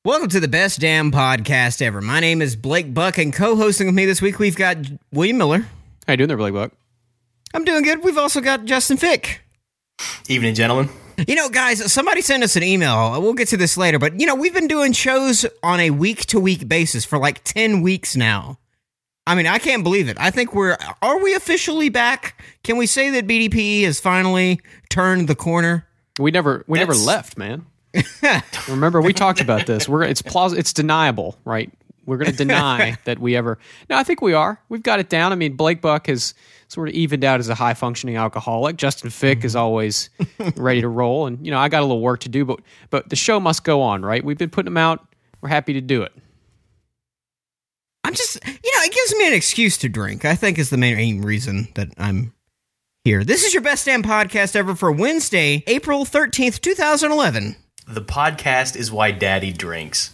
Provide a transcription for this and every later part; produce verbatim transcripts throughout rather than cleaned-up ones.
Welcome to the best damn podcast ever. My name is Blake Buck, and co-hosting with me this week, we've got William Miller. How you doing there, Blake Buck? I'm doing good. We've also got Justin Fick. Evening, gentlemen. You know, guys, somebody sent us an email. We'll get to this later, but, you know, we've been doing shows on a week-to-week basis for like ten weeks now. I mean, I can't believe it. I think we're... Are we officially back? Can we say that B D P has finally turned the corner? We never we That's- never left, man. Remember, we talked about this. We're It's plaus- It's deniable, right? We're going to deny that we ever... No, I think we are. We've got it down. I mean, Blake Buck has sort of evened out as a high-functioning alcoholic. Justin Fick is always ready to roll. And, you know, I got a little work to do, but but the show must go on, right? We've been putting them out. We're happy to do it. I'm just... You know, it gives me an excuse to drink, I think is the main reason that I'm here. This is your best damn podcast ever for Wednesday, April thirteenth, twenty eleven. The podcast is why Daddy drinks.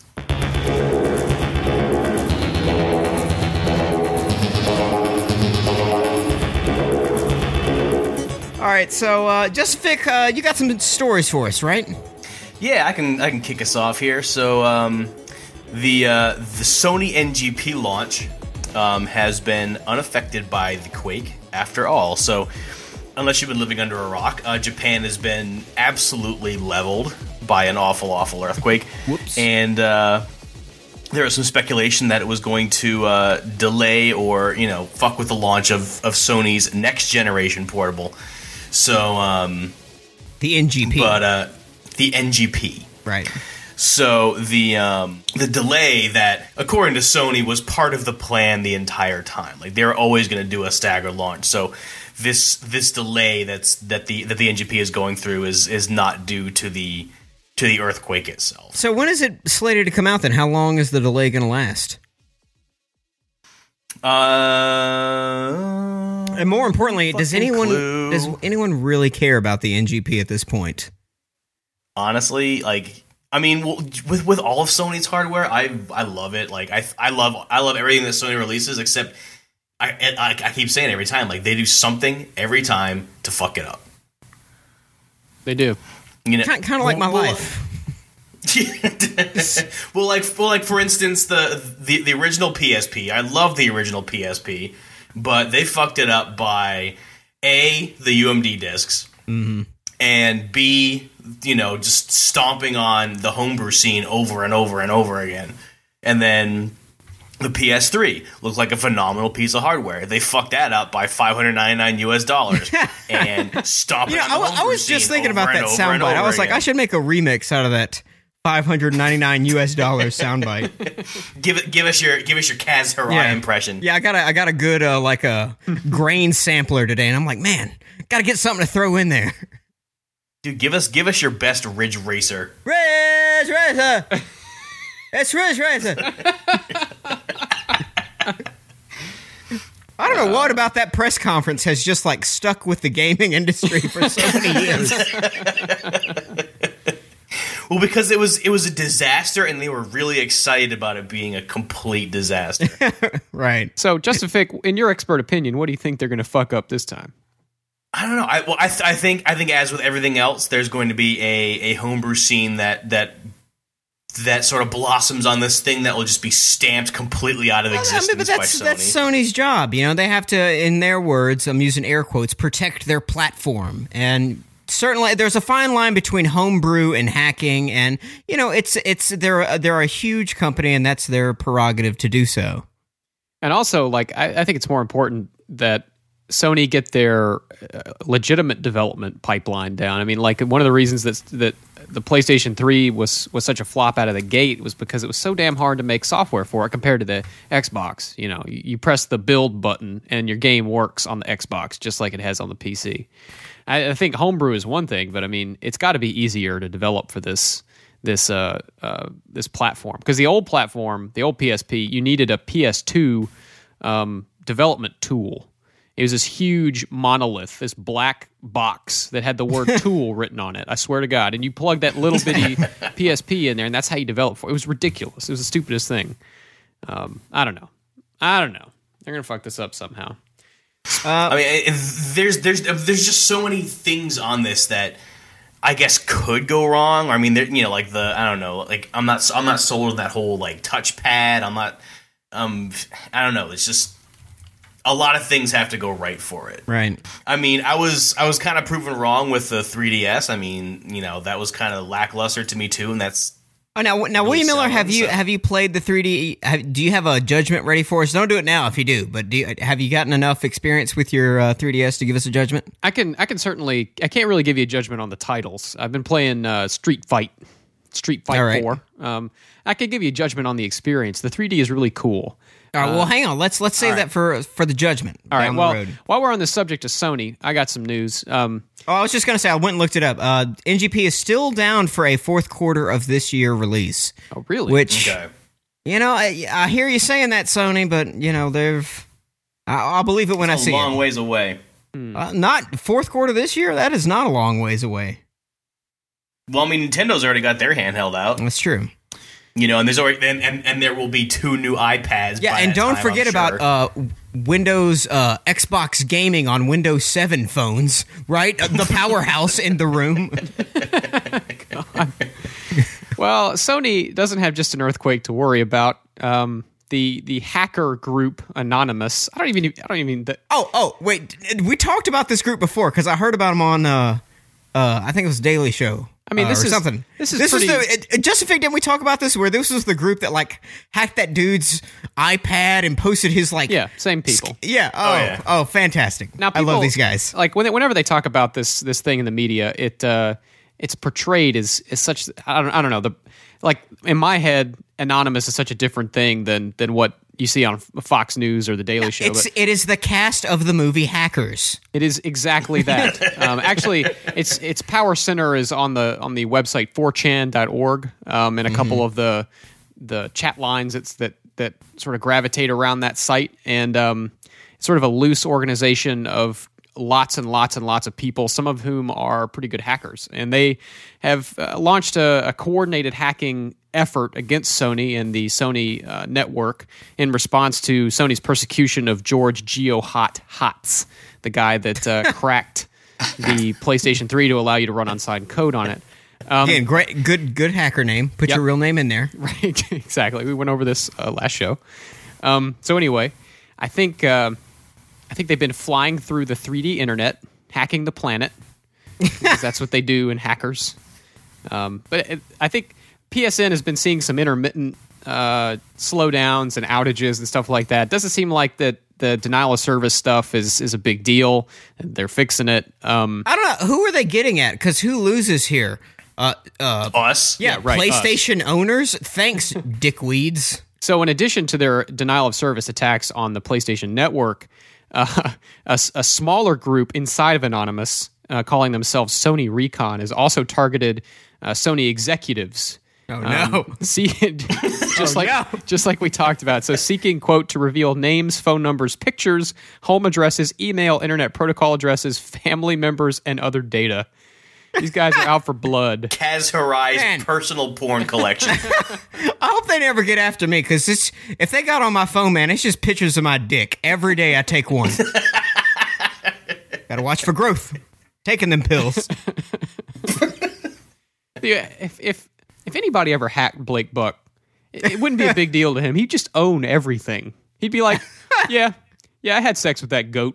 All right, so uh, Justin Fick, uh, you got some stories for us, right? Yeah, I can I can kick us off here. So um, the uh, the Sony N G P launch um, has been unaffected by the quake after all. So unless you've been living under a rock, uh, Japan has been absolutely leveled by an awful, awful earthquake. Whoops. And uh, there was some speculation that it was going to uh, delay or, you know, fuck with the launch of, of Sony's next generation portable. So, um... The N G P. But, uh, the N G P. Right. So the um, the delay that, according to Sony, was part of the plan the entire time. Like, they were always going to do a staggered launch. So this this delay that's that the that the N G P is going through is is not due to the to the earthquake itself. So when is it slated to come out then? How long is the delay going to last? Uh, And more importantly, does fucking anyone clue. does anyone really care about the N G P at this point? Honestly, like, I mean, w- with with all of Sony's hardware, I I love it. Like, I I love I love everything that Sony releases, except I I, I keep saying it every time, like, they do something every time to fuck it up. They do. You know, Kind, kind of like my well, life. well, like, well, like for instance, the, the the original P S P. I love the original P S P, but they fucked it up by A, the U M D discs, Mm-hmm. and B, you know, just stomping on the homebrew scene over and over and over again. And then the P S three looked like a phenomenal piece of hardware. They fucked that up by five hundred ninety-nine U S dollars and stomping You know, on I, the wa- I homebrew was just scene thinking over about and that over and soundbite. I over was like, again. I should make a remix out of that five hundred ninety-nine U S dollars soundbite. Give it, give us your, give us your Kaz Hirai Yeah. impression. Yeah, I got a, I got a good uh, like a grain sampler today, and I'm like, man, got to get something to throw in there. Dude, give us give us your best Ridge Racer. Ridge Racer, it's Ridge Racer. I don't know what about that press conference has just like stuck with the gaming industry for so many years. Well, because it was it was a disaster, and they were really excited about it being a complete disaster. Right. So, Justin Fick, in your expert opinion, what do you think they're going to fuck up this time? I don't know. I well, I, th- I think I think as with everything else, there's going to be a, a homebrew scene that that that sort of blossoms on this thing that will just be stamped completely out of Well, I existence mean, but that's by Sony. that's Sony's job. You know, they have to, in their words, I'm using air quotes, protect their platform. And certainly, there's a fine line between homebrew and hacking. And you know, it's it's they're they're a huge company, and that's their prerogative to do so. And also, like, I, I think it's more important that Sony get their uh, legitimate development pipeline down. I mean, like, one of the reasons that that the PlayStation three was was such a flop out of the gate was because it was so damn hard to make software for it compared to the Xbox. You know, you, you press the build button and your game works on the Xbox just like it has on the P C. I, I think homebrew is one thing, but I mean, it's got to be easier to develop for this this uh, uh, this platform, because the old platform, the old P S P, you needed a P S two um, development tool. It was this huge monolith, this black box that had the word tool written on it. I swear to God. And you plug that little bitty P S P in there, and that's how you develop for it. It was ridiculous. It was the stupidest thing. Um, I don't know. I don't know. They're going to fuck this up somehow. Uh, I mean, it, there's there's there's just so many things on this that I guess could go wrong. I mean, you know, like the I don't know, like I'm not I'm not sold on that whole like touchpad. I'm not. Um, I don't know. It's just a lot of things have to go right for it. Right. I mean, I was I was kind of proven wrong with the three D S. I mean, you know, that was kind of lackluster to me too, and that's. Oh, now, now, really William Miller, selling, have you so. have you played the three D? Have, do you have a judgment ready for us? Don't do it now if you do. But do you, have you gotten enough experience with your uh, three D S to give us a judgment? I can I can certainly I can't really give you a judgment on the titles. I've been playing uh, Street Fight, Street Fight All right. Four. Um, I can give you a judgment on the experience. The three D is really cool. All right. Well, hang on. Let's let's save all right. that for for the judgment. All right. down Well, the road. while we're on the subject of Sony, I got some news. Um, Oh, I was just gonna say I went and looked it up. Uh, N G P is still down for a fourth quarter of this year release. oh, really? Which Okay. you know, I, I hear you saying that, Sony, but you know they've. I, I'll believe it when I It's a see long it. ways away. Uh, not fourth quarter this year. That is not a long ways away. Well, I mean, Nintendo's already got their handheld out. That's true. You know, and there's already and, and, and there will be two new iPads. Yeah, by and that don't time, forget I'm about sure. uh, Windows uh, Xbox gaming on Windows seven phones, right? Uh, the powerhouse in the room. Well, Sony doesn't have just an earthquake to worry about. Um, the the hacker group Anonymous. I don't even. I don't even. The, Oh, oh, wait. We talked about this group before because I heard about them on. Uh, uh, I think it was Daily Show. I mean, uh, this or is- something. this is this pretty- was the. It, Justific, didn't we talk about this? Where this was the group that like hacked that dude's iPad and posted his like. yeah, same people. Yeah. Oh. Oh, yeah. fantastic. Now, I love people- these guys. Like when, whenever they talk about this this thing in the media, it uh, it's portrayed as, as such. I don't, I don't know. The like in my head, Anonymous is such a different thing than than what you see on Fox News or the Daily Show. It's but it is the cast of the movie Hackers. it is exactly that. um, actually, its its power center is on the on the website four chan dot org, um, and a couple of the the chat lines it's that that sort of gravitate around that site, and um, it's sort of a loose organization of lots and lots and lots of people, some of whom are pretty good hackers, and they have uh, launched a, a coordinated hacking effort against Sony and the Sony uh, network in response to Sony's persecution of George GeoHot Hots, the guy that uh, cracked the PlayStation three to allow you to run unsigned code on it. Um, Again, great, good, good hacker name. Put Yep. your real name in there. Right, exactly. We went over this uh, last show. Um, so anyway, I think uh, I think they've been flying through the three D internet, hacking the planet, because that's what they do in hackers. Um, but it, I think P S N has been seeing some intermittent uh, slowdowns and outages and stuff like that. Doesn't seem like that the denial of service stuff is is a big deal, and they're fixing it. Um, I don't know who are they getting at because who loses here? Uh, uh, us. yeah, right, PlayStation owners. Thanks, dickweeds. So, in addition to their denial of service attacks on the PlayStation Network, uh, a, a smaller group inside of Anonymous, uh, calling themselves Sony Recon, has also targeted uh, Sony executives. Oh no! Um, see, just Oh, like no. just like we talked about. So, seeking quote to reveal names, phone numbers, pictures, home addresses, email, internet protocol addresses, family members, and other data. These guys are out for blood. Kaz Hirai's Man. personal porn collection. I hope they never get after me because it's if they got on my phone, man, it's just pictures of my dick every day. I take one. Got to watch for growth. Taking them pills. Yeah, if if if anybody ever hacked Blake Buck, it, it wouldn't be a big deal to him. He'd just own everything. He'd be like, "Yeah, yeah, I had sex with that goat."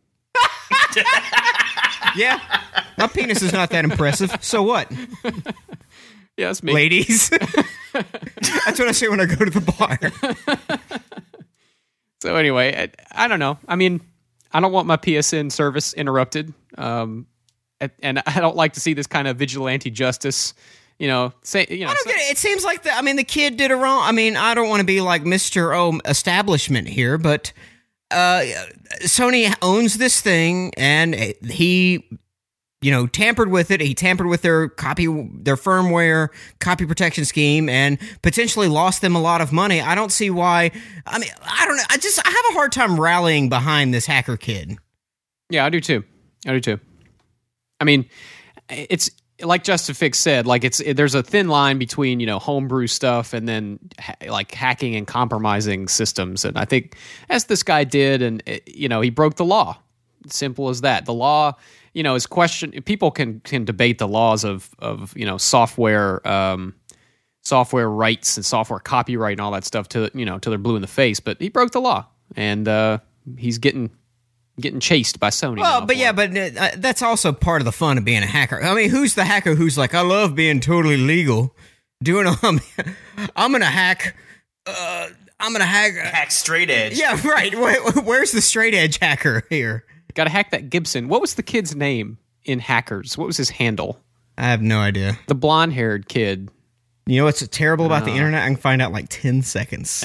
Yeah, my penis is not that impressive. So what, Yeah, that's me. ladies? That's what I say when I go to the bar. So anyway, I, I don't know. I mean, I don't want my P S N service interrupted, um, and, and I don't like to see this kind of vigilante justice. You know, say you know. I don't get it. It seems like the. I mean, the kid did it wrong. I mean, I don't want to be like Mister Oh establishment here, but uh, Sony owns this thing, and he, you know, tampered with it. He tampered with their copy, their firmware copy protection scheme, and potentially lost them a lot of money. I don't see why. I mean, I don't know. I just I have a hard time rallying behind this hacker kid. Yeah, I do too. I do too. I mean, it's like Justifix said. Like it's it, there's a thin line between you know homebrew stuff and then ha- like hacking and compromising systems. And I think as this guy did, and it, you know he broke the law. Simple as that. The law you know, is question. People can can debate the laws of of you know software um, software rights and software copyright and all that stuff to you know till they're blue in the face. But he broke the law, and uh, he's getting getting chased by Sony. Well, now but for yeah, it. but uh, that's also part of the fun of being a hacker. I mean, who's the hacker who's like, I love being totally legal, doing. Um, I'm gonna hack. Uh, I'm gonna hack. Hack straight edge. Yeah, right. Where, where's the straight edge hacker here? Got to hack that Gibson. What was the kid's name in Hackers? What was his handle? I have no idea. The blonde-haired kid. You know what's terrible about the Uh. internet? I can find out in like ten seconds.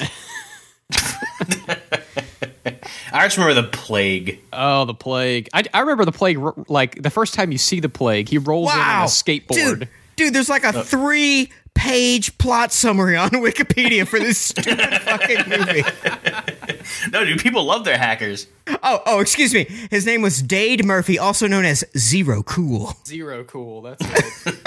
I just remember the plague. Oh, the plague. I, I remember the plague, r- like, the first time you see the plague, he rolls in on a skateboard. Dude, dude, there's like a three page plot summary on Wikipedia for this stupid fucking movie. No, dude, people love their hackers. Oh, oh, excuse me. His name was Dade Murphy, also known as Zero Cool. Zero cool. That's it.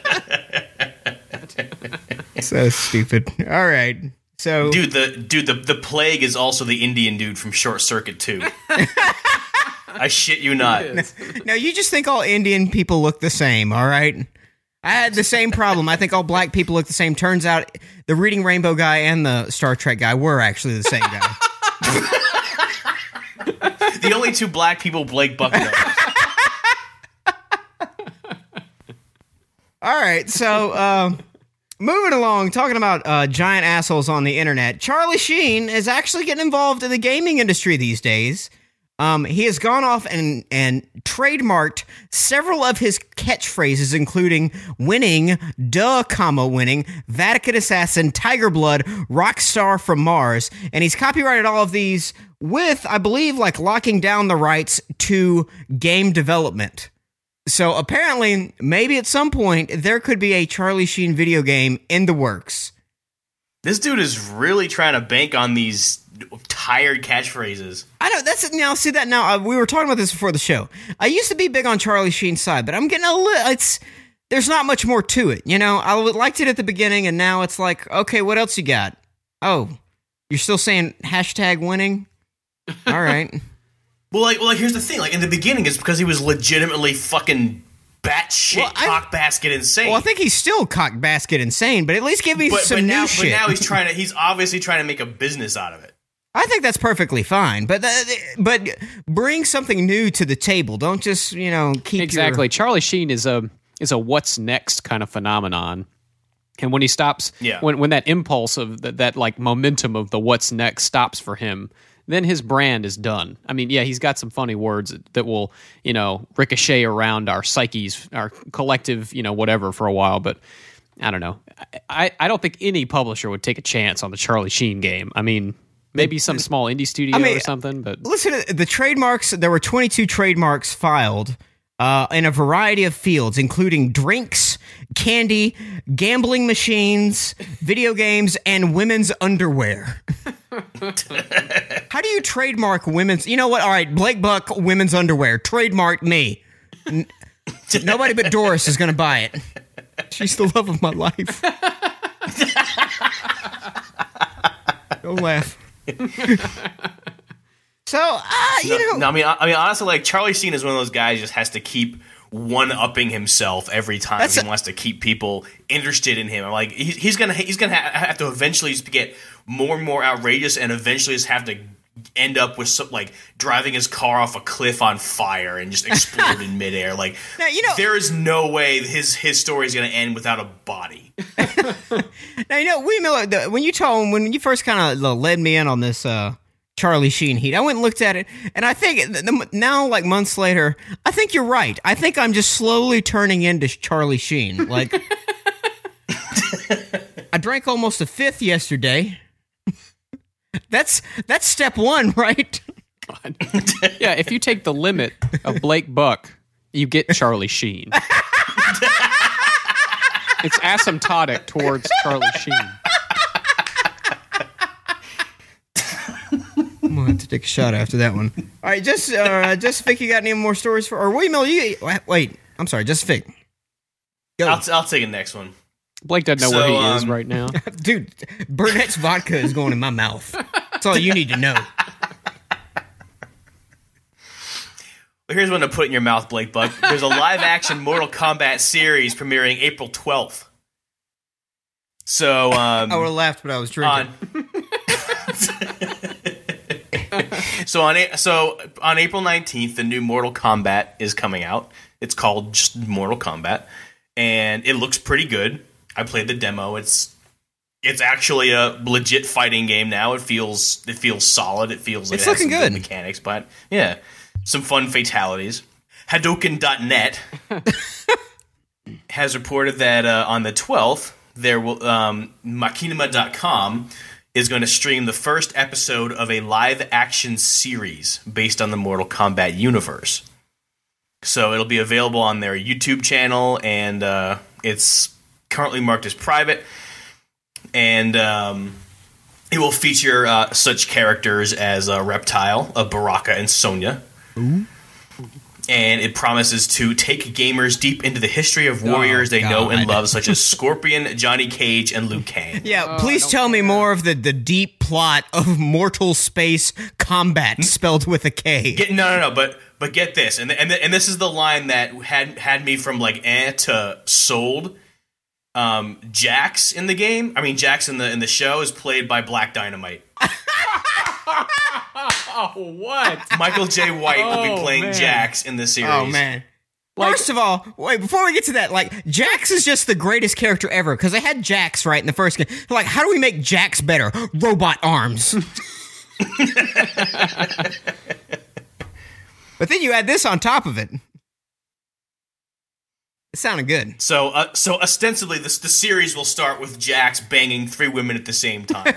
So stupid. All right. So, Dude, the dude, the, the plague is also the Indian dude from Short Circuit two. I shit you not. now you just think all Indian people look the same, all right? I had the same problem. I think all black people look the same. Turns out the Reading Rainbow guy and the Star Trek guy were actually the same guy. The only two black people Blake Buck knows. All right, so um, moving along, talking about uh, giant assholes on the internet. Charlie Sheen is actually getting involved in the gaming industry these days. Um, he has gone off and, and trademarked several of his catchphrases, including winning, duh, comma, winning, Vatican assassin, Tiger Blood, Rockstar from Mars. And he's copyrighted all of these with, I believe, like locking down the rights to game development. So apparently, maybe at some point, there could be a Charlie Sheen video game in the works. This dude is really trying to bank on these tired catchphrases. I know that's now. See that now. Uh, we were talking about this before the show. I used to be big on Charlie Sheen's side, but I'm getting a little. It's there's not much more to it. You know, I liked it at the beginning, and now it's like, okay, what else you got? Oh, you're still saying hashtag winning? All right. Well, like, well, like, here's the thing. Like, in the beginning, it's because he was legitimately fucking batshit Well, I- cockbasket insane. Well, I think he's still cock basket insane, but at least give me but, some but new now, shit. but now he's trying to. He's obviously trying to make a business out of it. I think that's perfectly fine, but uh, but bring something new to the table. Don't just you know keep Exactly. Your, Charlie Sheen is a is a what's next kind of phenomenon. And when he stops, Yeah. when when that impulse of that, that like momentum of the what's next stops for him, then his brand is done. I mean, yeah, he's got some funny words that will, you know, ricochet around our psyches, our collective, you know, whatever for a while. But I don't know. I, I don't think any publisher would take a chance on the Charlie Sheen game. I mean, maybe some small indie studio I mean, or something. But listen to the trademarks. There were twenty-two trademarks filed uh, in a variety of fields, including drinks, candy, gambling machines, video games, and women's underwear. How do you trademark women's? You know what? All right, Blake Buck, women's underwear. Trademark me. N- Nobody but Doris is going to buy it. She's the love of my life. Don't laugh. So, uh, you No, know, no, I mean, I, I mean, honestly, like Charlie Sheen is one of those guys who just has to keep one-upping himself every time That's he a- wants to keep people interested in him. I'm like, he's, he's gonna he's gonna ha- have to eventually just get more and more outrageous, and eventually just have to end up with some, like driving his car off a cliff on fire and just explode in midair. Like, Now, you know- there is no way his his story is gonna end without a body. now you know, William Miller. The, when you told when you first kind of led me in on this uh, Charlie Sheen heat, I went and looked at it, and I think the, the, now, like months later, I think you're right. I think I'm just slowly turning into Charlie Sheen. Like, I drank almost a fifth yesterday. That's that's step one, right? yeah, if you take the limit of Blake Buck, you get Charlie Sheen. It's asymptotic towards Charlie Sheen. I'm gonna have to take a shot after that one. All right, just uh, just Vic, you got any more stories for? Or William Miller, you wait. I'm sorry, just Vic. Go, I'll, I'll take the next one. Blake doesn't know So, where he um, is right now. dude. Burnett's vodka is going in my mouth. That's all you need to know. here's one to put in your mouth, Blake Buck. There's a live-action Mortal Kombat series premiering April twelfth. So, um... I would have laughed, but I was drinking. On, so, on, so, on April nineteenth, the new Mortal Kombat is coming out. It's called just Mortal Kombat. And it looks pretty good. I played the demo. It's it's actually a legit fighting game now. It feels it feels solid. It feels like it's it has looking some good. good mechanics, but yeah, some fun fatalities. Hadouken dot net has reported that uh, on the twelfth, there will um, Machinima dot com is going to stream the first episode of a live-action series based on the Mortal Kombat universe. So it'll be available on their YouTube channel, and uh, it's currently marked as private. And um, it will feature uh, such characters as uh, Reptile, uh, Baraka, and Sonya. Ooh. And it promises to take gamers deep into the history of warriors oh, they know and love, such as Scorpion, Johnny Cage, and Liu Kang. Yeah, oh, please tell me more of the, the deep plot of Mortal Space Combat spelled with a K. Get, no, no, no, but but get this, and and and this is the line that had had me from like eh to sold. Um, Jax in the game, I mean Jax in the in the show is played by Black Dynamite. Oh, what? Michael J. White oh, will be playing man. Jax in the series. Oh, man. Like, first of all, wait, before we get to that, like, Jax is just the greatest character ever, because they had Jax, right, in the first game. Like, how do we make Jax better? Robot arms. But then you add this on top of it. It sounded good. So, uh, so ostensibly, this, the series will start with Jax banging three women at the same time.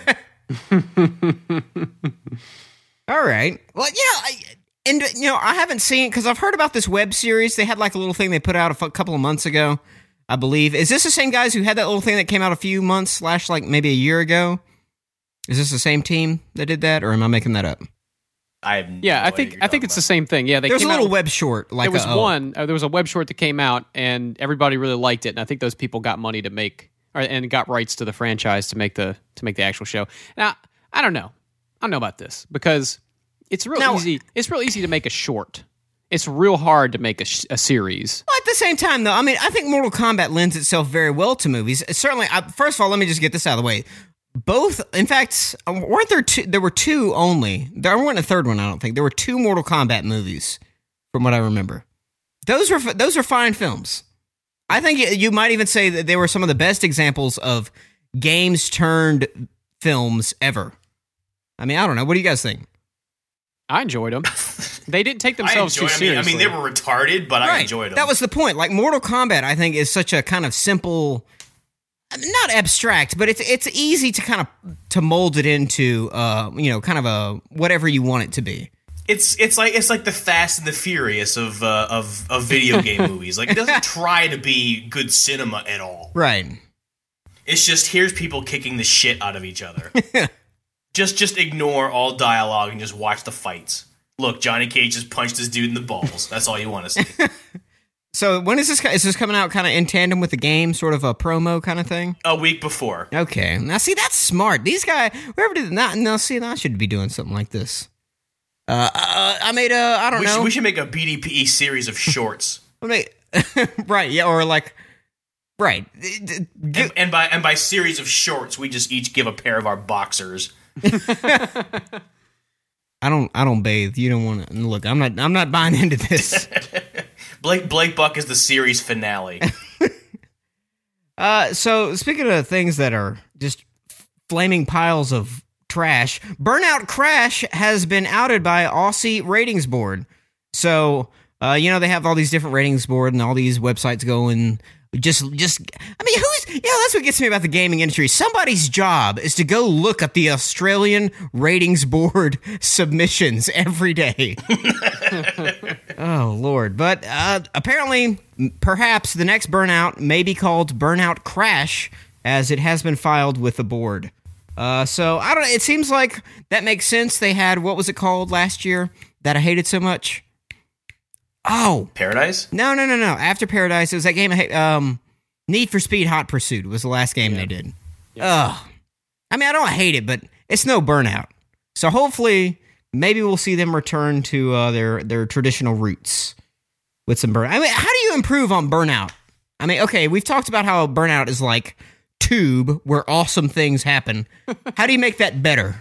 All right. Well, yeah, I, and you know, I haven't seen because I've heard about this web series. They had like a little thing they put out a f- couple of months ago, I believe. Is this the same guys who had that little thing that came out a few months slash like maybe a year ago? Is this the same team that did that, or am I making that up? I have no yeah, I think I think it's about. the same thing. Yeah, they there was came a little out, web short. Like there was a, oh. one. Uh, there was a web short that came out, and everybody really liked it. And I think those people got money to make, or, and got rights to the franchise to make the to make the actual show. Now, I don't know. I don't know about this because it's real now, easy. It's real easy to make a short. It's real hard to make a, sh- a series. Well, at the same time, though, I mean, I think Mortal Kombat lends itself very well to movies. Certainly, I, first of all, let me just get this out of the way. Both, in fact, weren't there two? There were two only. There wasn't a third one, I don't think. There were two Mortal Kombat movies, from what I remember. Those were those are fine films. I think you might even say that they were some of the best examples of games turned films ever. I mean, I don't know. What do you guys think? I enjoyed them. They didn't take themselves too I mean, seriously. I mean, they were retarded, but right. I enjoyed them. That was the point. Like, Mortal Kombat, I think, is such a kind of simple, not abstract, but it's it's easy to kind of to mold it into, uh, you know, kind of a whatever you want it to be. It's it's like it's like the Fast and the Furious of uh, of of video game movies. Like, it doesn't try to be good cinema at all. Right. It's just here's people kicking the shit out of each other. Just just ignore all dialogue and just watch the fights. Look, Johnny Cage just punched this dude in the balls. That's all you want to see. So when is this? Is this coming out kind of in tandem with the game, sort of a promo kind of thing? A week before. Okay. Now, see, that's smart. These guys, whoever did that, now see, I should be doing something like this. Uh, uh I made a, I don't we know. Should, we should make a B D P E series of shorts. I mean, right? Yeah, or like, right. And, and by and by series of shorts, we just each give a pair of our boxers. I don't. I don't bathe. You don't want to look. I'm not. I'm not buying into this. Blake Blake Buck is the series finale. uh. So speaking of things that are just flaming piles of trash, Burnout Crash has been outed by Aussie Ratings Board. So uh, you know they have all these different ratings board and all these websites going. Just, just, I mean, who's, yeah, that's what gets me about the gaming industry. Somebody's job is to go look at the Australian ratings board submissions every day. Oh, Lord. But uh, apparently, perhaps the next Burnout may be called Burnout Crash, as it has been filed with the board. Uh, so, I don't know, it seems like that makes sense. They had, what was it called last year that I hated so much? Oh, Paradise? No, no, no, no. After Paradise, it was that game. Um, Need for Speed: Hot Pursuit was the last game yeah. they did. Yeah. Ugh. I mean, I don't hate it, but it's no Burnout. So hopefully, maybe we'll see them return to uh, their their traditional roots with some burn. I mean, how do you improve on Burnout? I mean, okay, we've talked about how Burnout is like Tube, where awesome things happen. How do you make that better?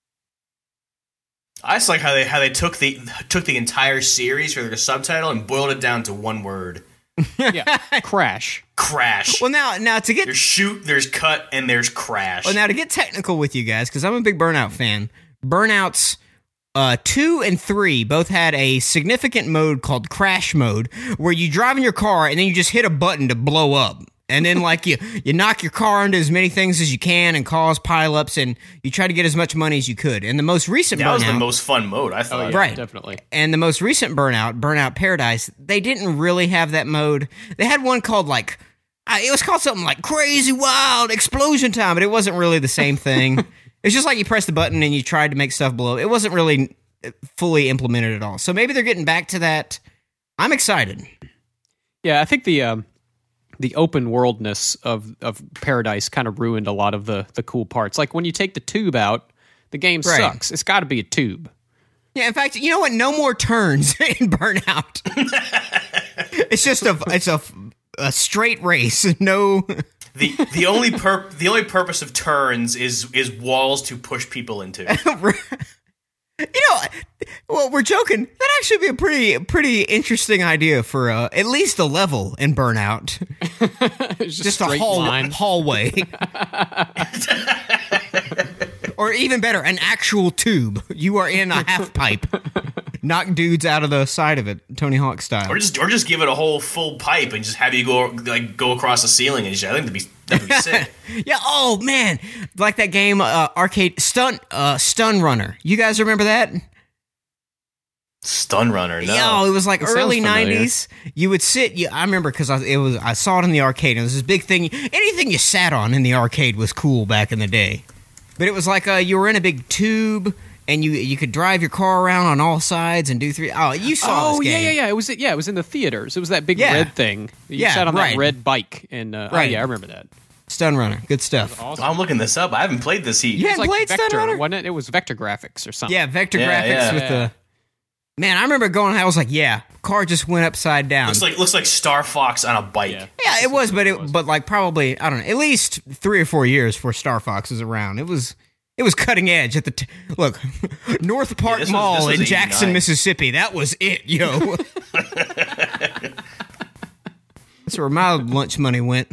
I just like how they how they took the took the entire series for their subtitle and boiled it down to one word. Yeah, crash. Crash. Well, now now to get there's shoot, there's cut, and there's crash. well now to get technical with you guys, because I'm a big Burnout fan. Burnouts uh, two and three both had a significant mode called Crash Mode, where you drive in your car and then you just hit a button to blow up. And then, like, you, you knock your car into as many things as you can and cause pileups, and you try to get as much money as you could. And the most recent that Burnout... was the most fun mode, I thought. Oh, yeah, right. Definitely. And the most recent Burnout, Burnout Paradise, they didn't really have that mode. They had one called, like... Uh, it was called something like Crazy Wild Explosion Time, but it wasn't really the same thing. It's just like you press the button and you tried to make stuff blow. It wasn't really fully implemented at all. So maybe they're getting back to that. I'm excited. Yeah, I think the... Um the open worldness of, of Paradise kind of ruined a lot of the, the cool parts. Like when you take the tube out, the game Right. sucks. It's got to be a tube. Yeah, in fact, you know what? No more turns in Burnout. It's just a it's a, a straight race. No. The the only pur- the only purpose of turns is is walls to push people into. You know, well, we're joking. That'd actually be a pretty pretty interesting idea for uh, at least a level in Burnout. It's Just a straight hall- line. hallway. Or even better, an actual tube. You are in a half pipe. Knock dudes out of the side of it, Tony Hawk style. Or just or just give it a whole full pipe and just have you go like go across the ceiling and shit. I think that'd be that'd be sick. Yeah. Oh man, like that game, uh, arcade stunt, uh, Stun Runner. You guys remember that? Stun Runner, no. Yeah, it was like It sounds early familiar. nineties. You would sit. You, I remember because I, it was. I saw it in the arcade. It was this big thing. Anything you sat on in the arcade was cool back in the day. But it was like uh, you were in a big tube, and you you could drive your car around on all sides and do three. Oh, you saw Oh this yeah, game. yeah, yeah. It was yeah, it was in the theaters. It was that big Yeah. red thing. You Yeah, sat on right. that red bike, and uh, Right. oh yeah, I remember that. Stun Runner, good stuff. Awesome. I'm looking this up. I haven't played this heat. Yeah. It was like played Stun Vector, Runner? wasn't it? It was Vector Graphics or something. Yeah, vector Yeah, graphics yeah. with Yeah. the. Man, I remember going. I was like, yeah, car just went upside down. Looks like looks like Star Fox on a bike. Yeah. Yeah, it was, but it but like probably I don't know, at least three or four years before Star Fox was around. It was it was cutting edge at the t- look North Park this was- Mall this was in Jackson, eighty-nine. Mississippi. That was it, yo. That's where my lunch money went.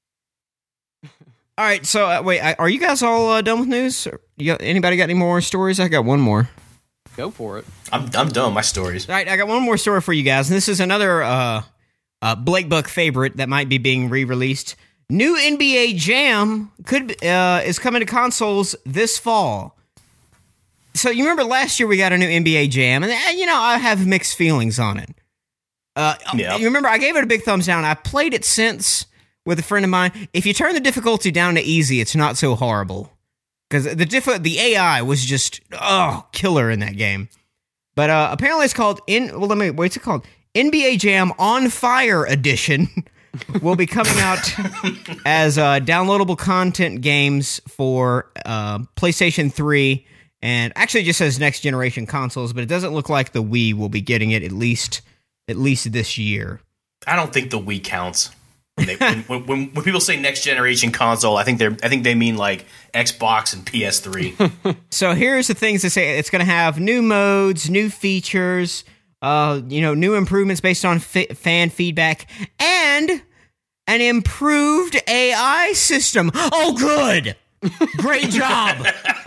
All right, so uh, wait, I, are you guys all uh, done with news? Or you got, anybody got any more stories? I got one more. Go for it. I'm I'm done with my stories. All right, I got one more story for you guys, and this is another uh, uh, Blake Buck favorite that might be being re-released. New N B A Jam could uh, is coming to consoles this fall. So you remember last year we got a new N B A Jam, and uh, you know I have mixed feelings on it. Uh, Yeah. You remember I gave it a big thumbs down. I played it since with a friend of mine. If you turn the difficulty down to easy, it's not so horrible. Because the diff- the A I was just oh killer in that game, but uh, apparently it's called in. Well, let me. What's it called? N B A Jam On Fire Edition will be coming out as uh, downloadable content games for uh, PlayStation three, and actually it just says next generation consoles, but it doesn't look like the Wii will be getting it at least at least this year. I don't think the Wii counts. When, they, when, when, when people say next generation console, I think they're I think they mean like Xbox and P S three. So here's the things to say: it's going to have new modes, new features, uh, you know, new improvements based on fi- fan feedback, and an improved A I system. Oh, good, great job.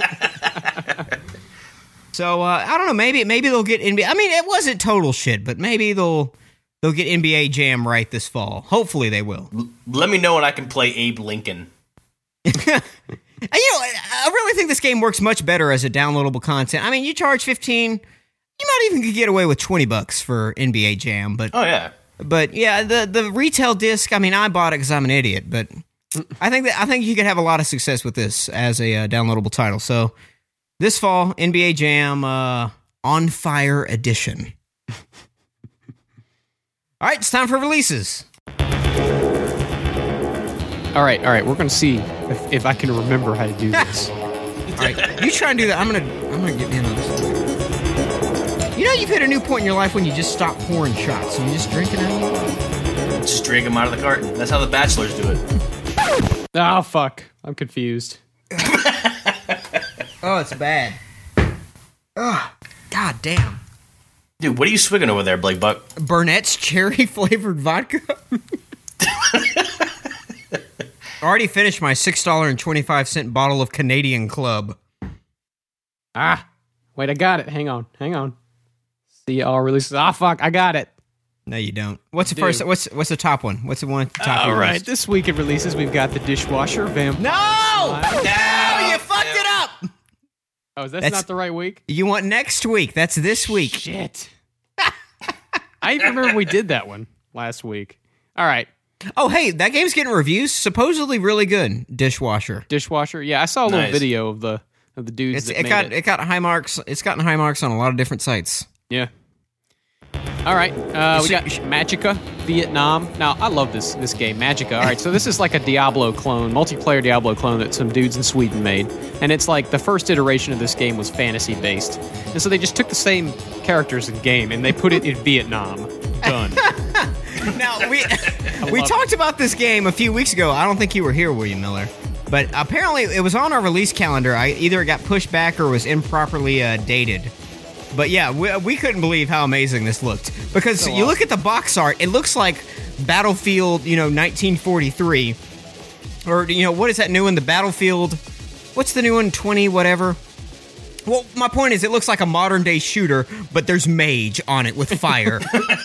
So uh, I don't know. Maybe maybe they'll get N B A. I mean, it wasn't total shit, but maybe they'll they'll get N B A Jam right this fall. Hopefully, they will. Let me know when I can play Abe Lincoln. And, you know, I really think this game works much better as a downloadable content. I mean, you charge fifteen, you might even get away with twenty bucks for N B A Jam, but Oh yeah. but yeah, the the retail disc, I mean, I bought it cuz I'm an idiot, but I think that I think you could have a lot of success with this as a uh, downloadable title. So, this fall, N B A Jam uh, On Fire Edition. All right, it's time for releases. All right, all right. We're gonna see if, if I can remember how to do this. All right, you try and do that. I'm gonna I'm gonna get in on this. You know you've hit a new point in your life when you just stop pouring shots and you just drink it out. Just drink them out of the carton. That's how the bachelors do it. Oh, fuck. I'm confused. Oh, it's bad. Oh, god damn. Dude, what are you swigging over there, Blake Buck? Burnett's cherry-flavored vodka. I already finished my six dollars and twenty-five cents bottle of Canadian Club. Ah, wait, I got it. Hang on, hang on. See all releases. Ah, fuck, I got it. No, you don't. What's the Dude. first? What's what's the top one? What's the one at the top? All of your right, list? this week in releases, we've got the dishwasher vamp. No! No! You fucked it up! Oh, is that That's- not the right week? You want next week. That's this week. Shit. I even remember we did that one last week. All right, Oh, hey, that game's getting reviews. Supposedly really good. Dishwasher. dishwasher. Yeah, I saw a little Nice. video of the of the dudes It's, that it made got it. it got high marks. It's gotten high marks on a lot of different sites. Yeah. All right, uh, we So- got Magica Vietnam. Now, I love this this game, Magica. All right, so this is like a Diablo clone, multiplayer Diablo clone that some dudes in Sweden made, and it's like the first iteration of this game was fantasy based, and so they just took the same characters in game and they put it in Vietnam. Done. Now we we love talked about this game a few weeks ago. I don't think you were here, William Miller, but apparently it was on our release calendar. I either it got pushed back or was improperly uh, dated. But yeah, we, we couldn't believe how amazing this looked because So you awesome. look at the box art. It looks like Battlefield, you know, nineteen forty-three, or you know, what is that new one? The Battlefield. What's the new one? twenty whatever. Well, my point is, it looks like a modern day shooter, but there's mage on it with fire.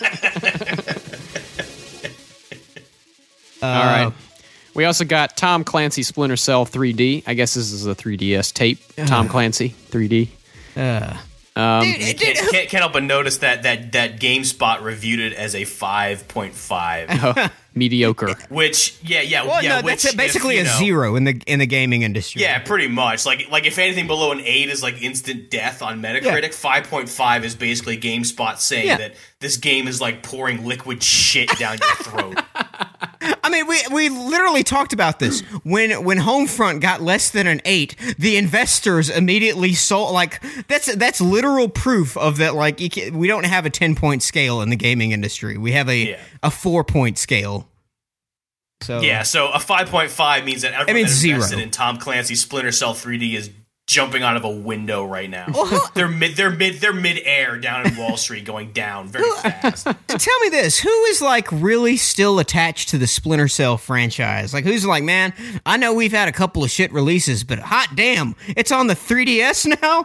All right. We also got Tom Clancy Splinter Cell three D. I guess this is a three D S tape. Tom Clancy three D. Uh, Um, dude, Can't, dude, can't, can't help but notice that that that GameSpot reviewed it as a five point five, mediocre. which yeah yeah well, yeah. no, which that's basically if, a you know, zero in the in the gaming industry. Yeah, pretty much. Like like if anything below an eight is like instant death on Metacritic, five point five is basically GameSpot saying Yeah. that this game is like pouring liquid shit down your throat. I mean, we we literally talked about this when when Homefront got less than an eight. The investors immediately sold. Like that's that's literal proof of that. Like you can, we don't have a ten point scale in the gaming industry. We have a Yeah. a four point scale. So Yeah, so a five point five means that everyone means that invested zero. in Tom Clancy's Splinter Cell three D is jumping out of a window right now. they're mid they're mid they're mid-air down in Wall Street going down very fast. Tell me this: who is like really still attached to the Splinter Cell franchise? Like, who's like, man, I know we've had a couple of shit releases, but hot damn, it's on the three D S now.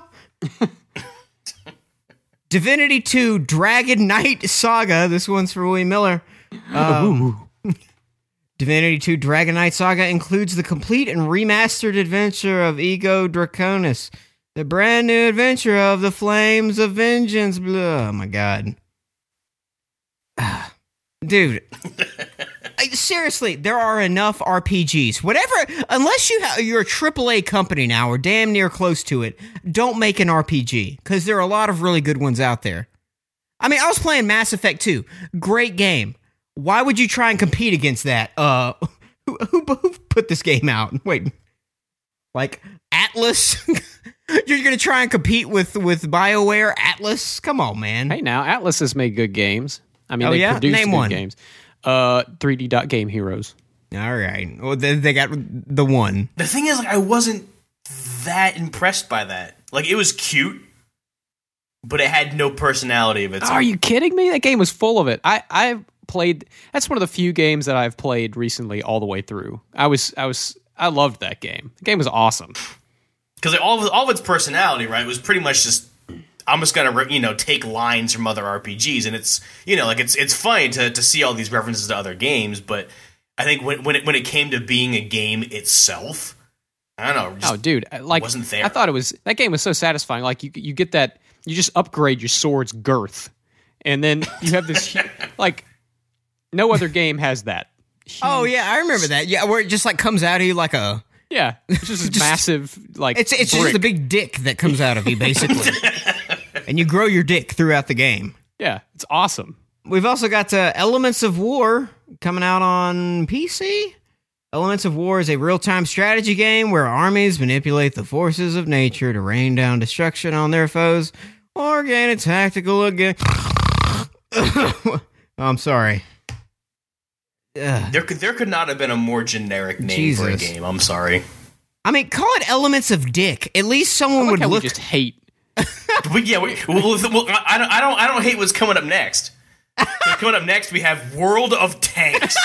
Divinity two Dragon Knight Saga. This one's for William Miller. Um, Divinity two Dragon Knight Saga includes the complete and remastered adventure of Ego Draconis, the brand new adventure of the Flames of Vengeance. Blah. Oh my god. Dude, I- seriously, there are enough R P Gs. Whatever, unless you ha- you're a triple A company now or damn near close to it, don't make an R P G because there are a lot of really good ones out there. I mean, I was playing Mass Effect two. Great game. Why would you try and compete against that? Uh, who, who, who put this game out? Wait, like Atlas? You're gonna try and compete with with BioWare? Atlas? Come on, man. Hey, now Atlas has made good games. I mean, Oh, they yeah? produce Name good one. games. Uh, three D dot Game Heroes. All right. Well, they, they got the one. The thing is, like, I wasn't that impressed by that. Like, it was cute, but it had no personality of its own. Are you kidding me? That game was full of it. I I played. That's one of the few games that I've played recently all the way through. I was I was I loved that game. The game was awesome. Because all of, all of its personality, right, was pretty much just, I'm just gonna, you know, take lines from other R P Gs, and it's, you know, like it's it's funny to to see all these references to other games, but I think when when it when it came to being a game itself, I don't know. Just, Oh, dude, I- like wasn't there. I thought it was that game was so satisfying. Like you you get that you just upgrade your sword's girth, and then you have this hu- like no other game has that. Oh yeah, I remember that. Yeah, where it just like comes out of you like a. Yeah, it's just this Just- massive like It's it's just brick. a big dick that comes out of you basically, and you grow your dick throughout the game. Yeah, it's awesome. We've also got uh, Elements of War coming out on P C. Elements of War is a real-time strategy game where armies manipulate the forces of nature to rain down destruction on their foes Organic tactical again. I'm sorry. Ugh. There could there could not have been a more generic name Jesus. for a game. I'm sorry. I mean, call it Elements of Dick. At least someone like would how look. We just hate. we, yeah, we, well, well, I don't, I don't, I don't hate what's coming up next. Coming up next, we have World of Tanks.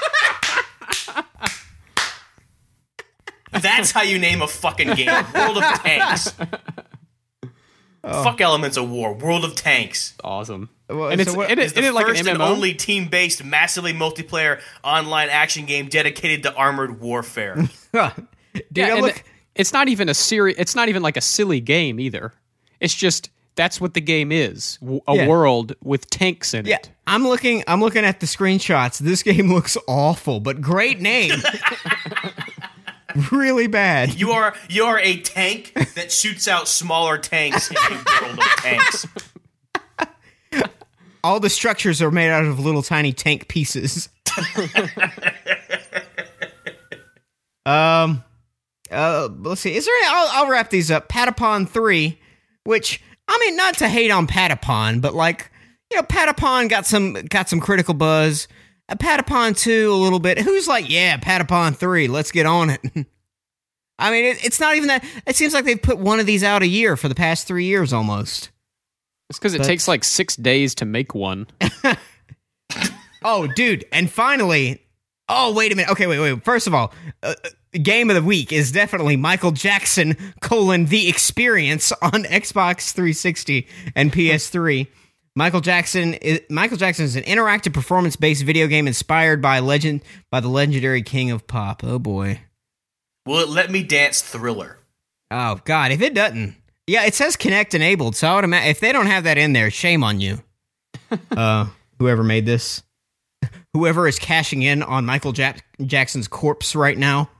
That's how you name a fucking game. World of Tanks. Oh. Fuck Elements of War. World of Tanks. Awesome. Well, and so it's, what, it, it's the it first like an and M M O? only team-based, massively multiplayer online action game dedicated to armored warfare. Dude, yeah, look. The, it's not even a seri- It's not even like a silly game either. It's just that's what the game is. A yeah. world with tanks in yeah, it. I'm looking. I'm looking at the screenshots. This game looks awful, but great name. Really bad. You are you are a tank that shoots out smaller tanks in a world of tanks. All the structures are made out of little tiny tank pieces. um, uh, let's see. Is there any? I'll, I'll wrap these up. Patapon three, which I mean, not to hate on Patapon, but like you know, Patapon got some got some critical buzz. A Patapon two, a little bit. Who's like, yeah, Patapon three, let's get on it. I mean, it, it's not even that. It seems like they've put one of these out a year for the past three years almost. It's because it but, takes like six days to make one. Oh, dude. And finally, oh, wait a minute. Okay, wait, wait. First of all, uh, game of the week is definitely Michael Jackson, colon, The Experience on Xbox three sixty and P S three. Michael Jackson is, Michael Jackson is an interactive performance-based video game inspired by legend by the legendary king of pop. Oh boy. Will it let me dance Thriller? Oh god, if it doesn't. Yeah, it says Kinect enabled, so I would imagine if they don't have that in there, shame on you. uh whoever made this. Whoever is cashing in on Michael Jack- Jackson's corpse right now.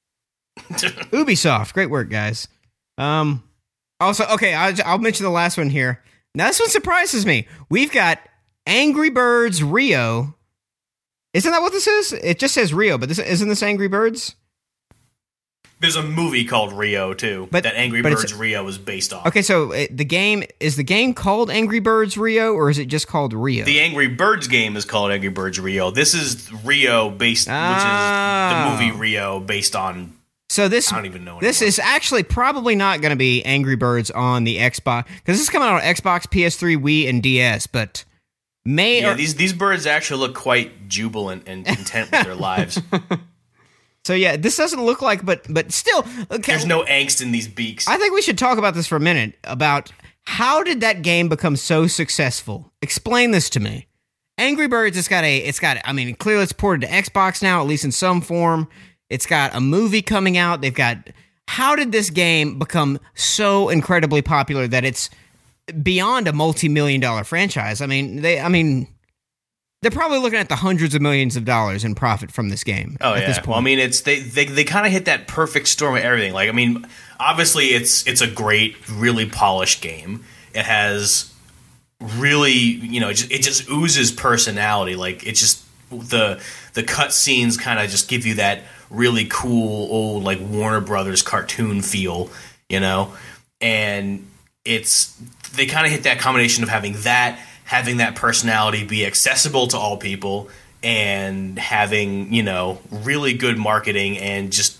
Ubisoft, great work, guys. Um also, okay, I'll, I'll mention the last one here. Now, this one surprises me. We've got Angry Birds Rio. Isn't that what this is? It just says Rio, but this isn't this Angry Birds? There's a movie called Rio, too, but, that Angry Birds Rio is based off. Okay, so it, the game, is the game called Angry Birds Rio, or is it just called Rio? The Angry Birds game is called Angry Birds Rio. This is Rio, based, oh. which is the movie Rio, based on... So this, I don't even know this is actually probably not going to be Angry Birds on the Xbox, because this is coming out on Xbox, P S three, Wii, and D S, but may... Yeah, or, these, these birds actually look quite jubilant and content with their lives. So yeah, this doesn't look like, but but still... Okay, there's no angst in these beaks. I think we should talk about this for a minute, about how did that game become so successful? Explain this to me. Angry Birds, it's got a... It's got, I mean, clearly it's ported to Xbox now, at least in some form. It's got a movie coming out. They've got... How did this game become so incredibly popular that it's beyond a multi-million dollar franchise? I mean, they... I mean, they're probably looking at the hundreds of millions of dollars in profit from this game. Oh at yeah. This point. Well, I mean, it's they they, they kind of hit that perfect storm of everything. Like, I mean, obviously, it's it's a great, really polished game. It has really, you know, it just, it just oozes personality. Like, it just the the cut scenes kind of just give you that really cool old like Warner Brothers cartoon feel, you know, and it's they kind of hit that combination of having that, having that personality be accessible to all people, and having, you know, really good marketing and just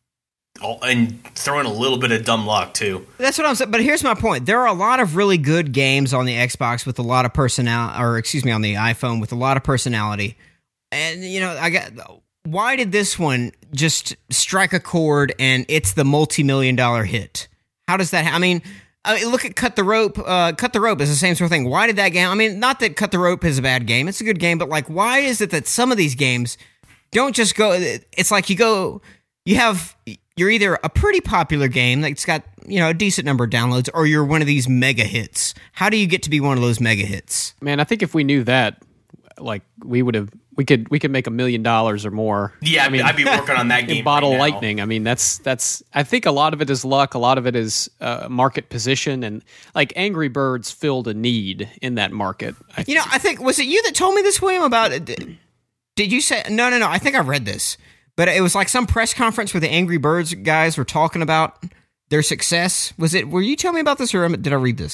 and throwing a little bit of dumb luck too. That's what I'm saying. But here's my point: there are a lot of really good games on the Xbox with a lot of personality, or excuse me, on the iPhone with a lot of personality, and you know, I got. Why did this one just strike a chord and it's the multi-million dollar hit? How does that ha- I mean, I mean, look at Cut the Rope. Uh, Cut the Rope is the same sort of thing. Why did that game... I mean, not that Cut the Rope is a bad game. It's a good game, but like, why is it that some of these games don't just go... It's like you go... You have... You're either a pretty popular game that's got, you know, a decent number of downloads, or you're one of these mega hits. How do you get to be one of those mega hits? Man, I think if we knew that, like, we would have... We could we could make a million dollars or more. Yeah, I mean, I'd be working on that game. Bottle right Lightning. I mean, that's that's. I think a lot of it is luck. A lot of it is uh, market position, and like Angry Birds filled a need in that market. I you know, I think was it you that told me this, William? About did you say no, no, no? I think I read this, but it was like some press conference where the Angry Birds guys were talking about their success. Was it? Were you telling me about this, or did I read this?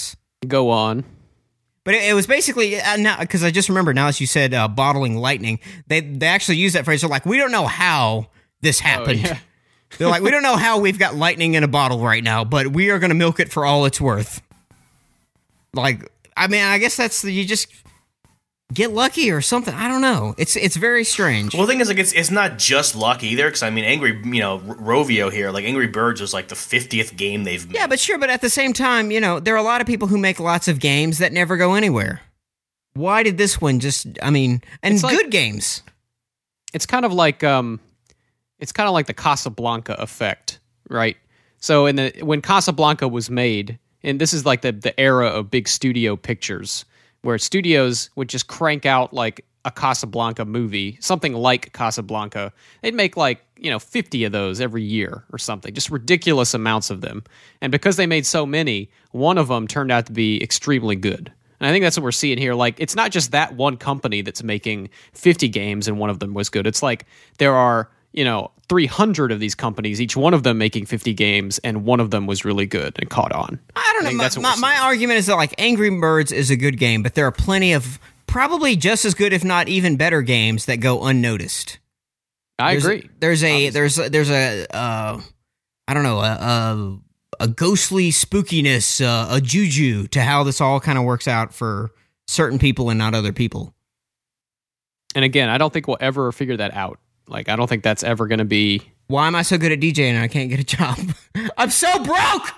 Go on. But it, it was basically uh, now because I just remember now as you said uh, bottling lightning. They they actually use that phrase. They're like, we don't know how this happened. Oh, yeah. They're like, we don't know how we've got lightning in a bottle right now, but we are going to milk it for all it's worth. Like, I mean, I guess that's the, you just get lucky or something. I don't know. It's it's very strange. Well, the thing is, like, it's it's not just luck either. Because I mean, Angry, you know, Rovio here, like Angry Birds was like the fiftieth game they've made. Yeah, but sure. But at the same time, you know, there are a lot of people who make lots of games that never go anywhere. Why did this one just? I mean, and It's like- good games. It's kind of like um, it's kind of like the Casablanca effect, right? So in the when Casablanca was made, and this is like the the era of big studio pictures, where studios would just crank out like a Casablanca movie, something like Casablanca. They'd make like, you know, fifty of those every year or something, just ridiculous amounts of them. And because they made so many, one of them turned out to be extremely good. And I think that's what we're seeing here. Like, it's not just that one company that's making fifty games and one of them was good. It's like there are, you know, three hundred of these companies, each one of them making fifty games, and one of them was really good and caught on. I don't know. think My, that's what my, we're my seeing. argument is that like Angry Birds is a good game, but there are plenty of probably just as good, if not even better, games that go unnoticed. I There's, agree. There's a Obviously. there's a, there's a uh, I don't know a, a a ghostly spookiness, uh, a juju to how this all kind of works out for certain people and not other people. And again, I don't think we'll ever figure that out. Like, I don't think that's ever going to be. Why am I so good at DJing and I can't get a job? I'm so broke.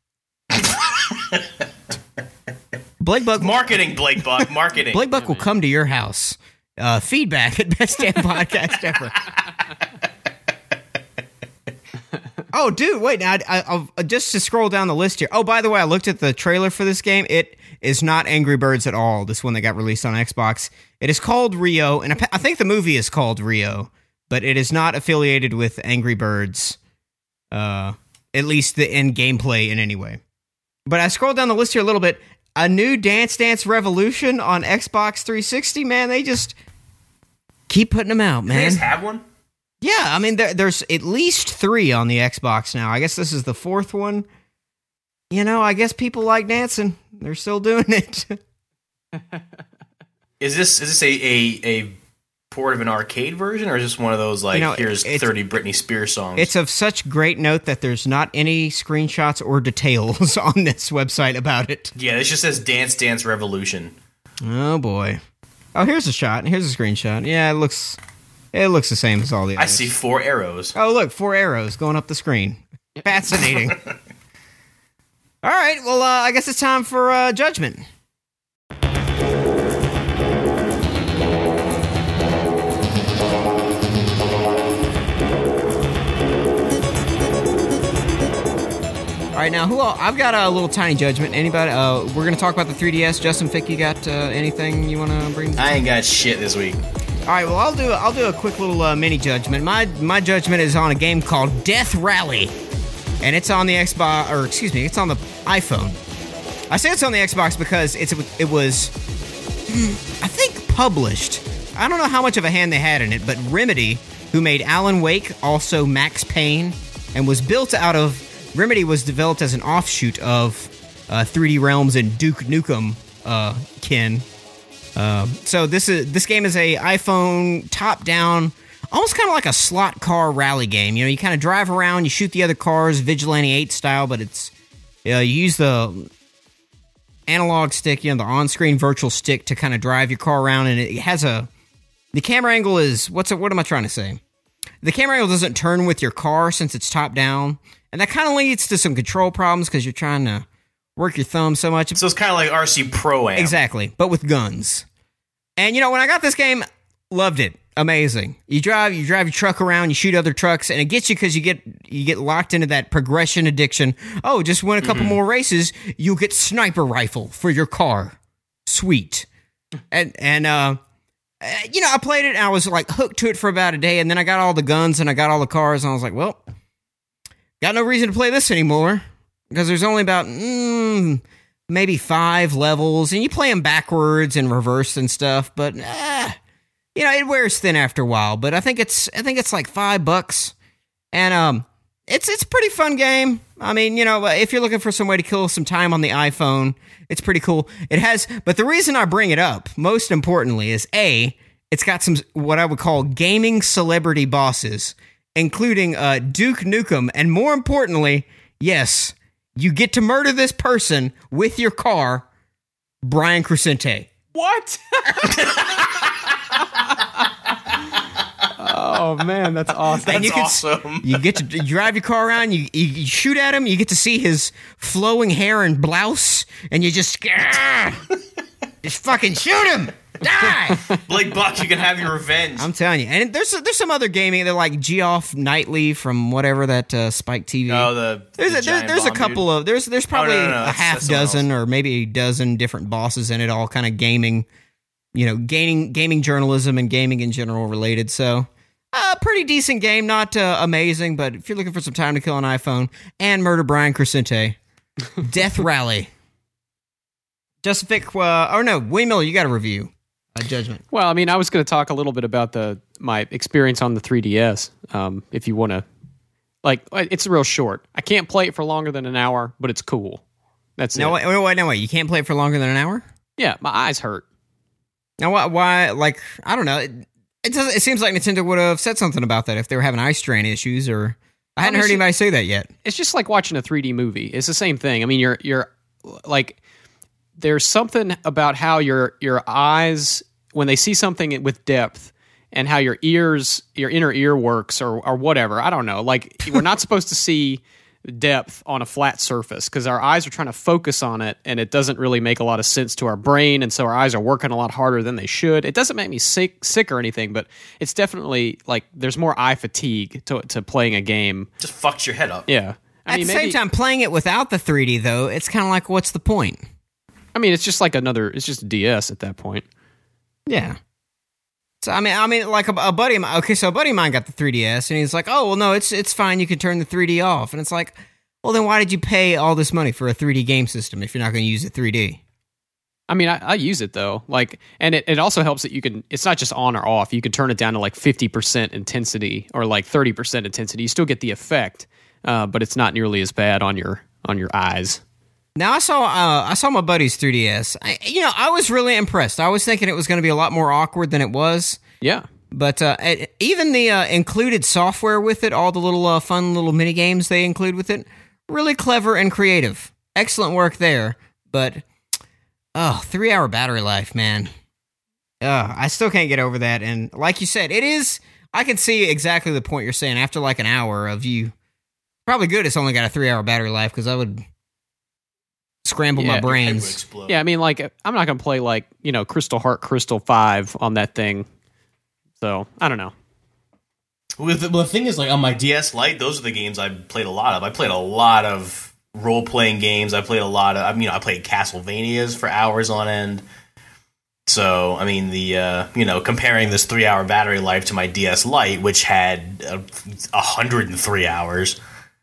Blake Buck, Marketing, Blake Buck, marketing. Blake Buck will come to your house. Uh, feedback at best damn podcast ever. Oh, dude, wait. Now, I, I, I'll, just to scroll down the list here. Oh, by the way, I looked at the trailer for this game. It is not Angry Birds at all. This one that got released on Xbox. It is called Rio, and I, I think the movie is called Rio, but it is not affiliated with Angry Birds. Uh, at least the in gameplay in any way. But I scrolled down the list here a little bit. A new Dance Dance Revolution on Xbox three sixty. Man, they just keep putting them out, Do they man. just have one? Yeah, I mean, there, there's at least three on the Xbox now. I guess this is the fourth one. You know, I guess people like dancing. They're still doing it. Is this is this a, a, a port of an arcade version, or is this one of those like You know, here's it's- thirty Britney Spears songs? It's of such great note that there's not any screenshots or details on this website about it. yeah, this just says Dance Dance Revolution. Oh, boy. Oh, here's a shot. Here's a screenshot. Yeah, it looks it looks the same as all the I others. see four arrows. Oh, look, four arrows going up the screen. Fascinating. All right, well, uh, I guess it's time for uh, Judgment. All right, now who? Else? I've got a little tiny judgment. Anybody? Uh, we're going to talk about the three D S. Justin Fick, you got uh, anything you want to bring? I ain't got shit this week. All right, well, I'll do I'll do a quick little uh, mini judgment. My my judgment is on a game called Death Rally, and it's on the Xbox, or excuse me, it's on the iPhone. I say it's on the Xbox because it's it was, I think, published. I don't know how much of a hand they had in it, but Remedy, who made Alan Wake, also Max Payne, and was built out of Remedy was developed as an offshoot of uh, three D Realms and Duke Nukem uh, kin. Um, so this is this game is a iPhone top-down, almost kind of like a slot car rally game. You know, you kind of drive around, you shoot the other cars, Vigilante eight style, but it's uh, you use the analog stick, you know, the on-screen virtual stick to kind of drive your car around, and it has a the camera angle is what's it, what am I trying to say? The camera angle doesn't turn with your car since it's top-down, and that kind of leads to some control problems because you're trying to work your thumb so much. So it's kind of like R C Pro-Am. Exactly, but with guns. And you know, when I got this game, loved it. Amazing. You drive, you drive your truck around, you shoot other trucks, and it gets you because you get you get locked into that progression addiction. Oh, just win a couple more races, you'll get sniper rifle for your car. Sweet. And and uh, you know, I played it and I was like hooked to it for about a day, and then I got all the guns and I got all the cars, and I was like, well, got no reason to play this anymore. Because there's only about mm, maybe five levels, and you play them backwards and reversed and stuff. But uh, you know, it wears thin after a while. But I think it's I think it's like five bucks, and um, it's it's a pretty fun game. I mean, you know, if you're looking for some way to kill some time on the iPhone, it's pretty cool. It has, but the reason I bring it up, most importantly, is A, it's got some what I would call gaming celebrity bosses, including uh, Duke Nukem, and more importantly, yes, you get to murder this person with your car, Brian Crescente. What? Oh man, that's awesome! That's and you can, awesome. You get to drive your car around. You, you you shoot at him. You get to see his flowing hair and blouse, and you just just fucking shoot him. Die, Blake Buck. You can have your revenge. I'm telling you. And there's there's some other gaming. They're like Geoff Knightley from whatever that uh, Spike T V. Oh, the there's the a, there, there's a bomb couple dude. of there's there's probably no, no, no, a that's- half that's someone dozen else. or maybe a dozen different bosses in it, all kind of gaming. You know, gaming gaming journalism and gaming in general related. So. A uh, pretty decent game, not uh, amazing, but if you're looking for some time to kill an iPhone and murder Brian Crescente, Death Rally. Justin Fick, uh, or no, William Miller, you got a review, a judgment. Well, I mean, I was going to talk a little bit about the my experience on the three D S. Um, if you want to, like, it's real short. I can't play it for longer than an hour, but it's cool. That's No, it. wait, wait, no, wait, you can't play it for longer than an hour? Yeah, my eyes hurt. Now, why, why like, I don't know. It, it, does, it seems like Nintendo would have said something about that if they were having eye strain issues, or I hadn't mean, heard she- anybody say that yet. It's just like watching a three D movie. It's the same thing. I mean, you're you're like there's something about how your your eyes when they see something with depth and how your ears your inner ear works or or whatever. I don't know. Like we're not supposed to see depth on a flat surface because our eyes are trying to focus on it and it doesn't really make a lot of sense to our brain, and so our eyes are working a lot harder than they should. It doesn't make me sick sick or anything, but it's definitely like there's more eye fatigue to to playing a game. Just fucks your head up. Yeah. I At mean, the maybe, same time, playing it without the three D, though, it's kind of like, what's the point? I mean, it's just like another. It's just a D S at that point. Yeah. So I mean, I mean, like a, a buddy of mine. Okay, so a buddy of mine got the three D S, and he's like, "Oh, well, no, it's it's fine. You can turn the three D off." And it's like, well, then why did you pay all this money for a three D game system if you're not going to use it three D? I mean, I, I use it though. Like, and it, it also helps that you can. It's not just on or off. You can turn it down to like fifty percent intensity or like thirty percent intensity. You still get the effect, uh, but it's not nearly as bad on your on your eyes. Now I saw uh, I saw my buddy's three D S. I, you know, I was really impressed. I was thinking it was going to be a lot more awkward than it was. Yeah. But uh, it, even the uh, included software with it, all the little uh, fun little mini games they include with it, really clever and creative. Excellent work there. But oh, three hour battery life, man. Uh, I still can't get over that. And like you said, it is. I can see exactly the point you're saying. After like an hour of you, probably good. It's only got a three hour battery life because I would scramble Yeah, my your Head would brains. explode. Yeah. I mean, like, I'm not gonna play like you know Crystal Heart Crystal Five on that thing. So I don't know. Well, the, well, the thing is, like, on my D S Lite, those are the games I played a lot of. I played a lot of role-playing games. I played a lot of, I mean, you know, I played Castlevanias for hours on end. So, I mean, the, uh, you know, comparing this three-hour battery life to my D S Lite, which had uh, one hundred three hours.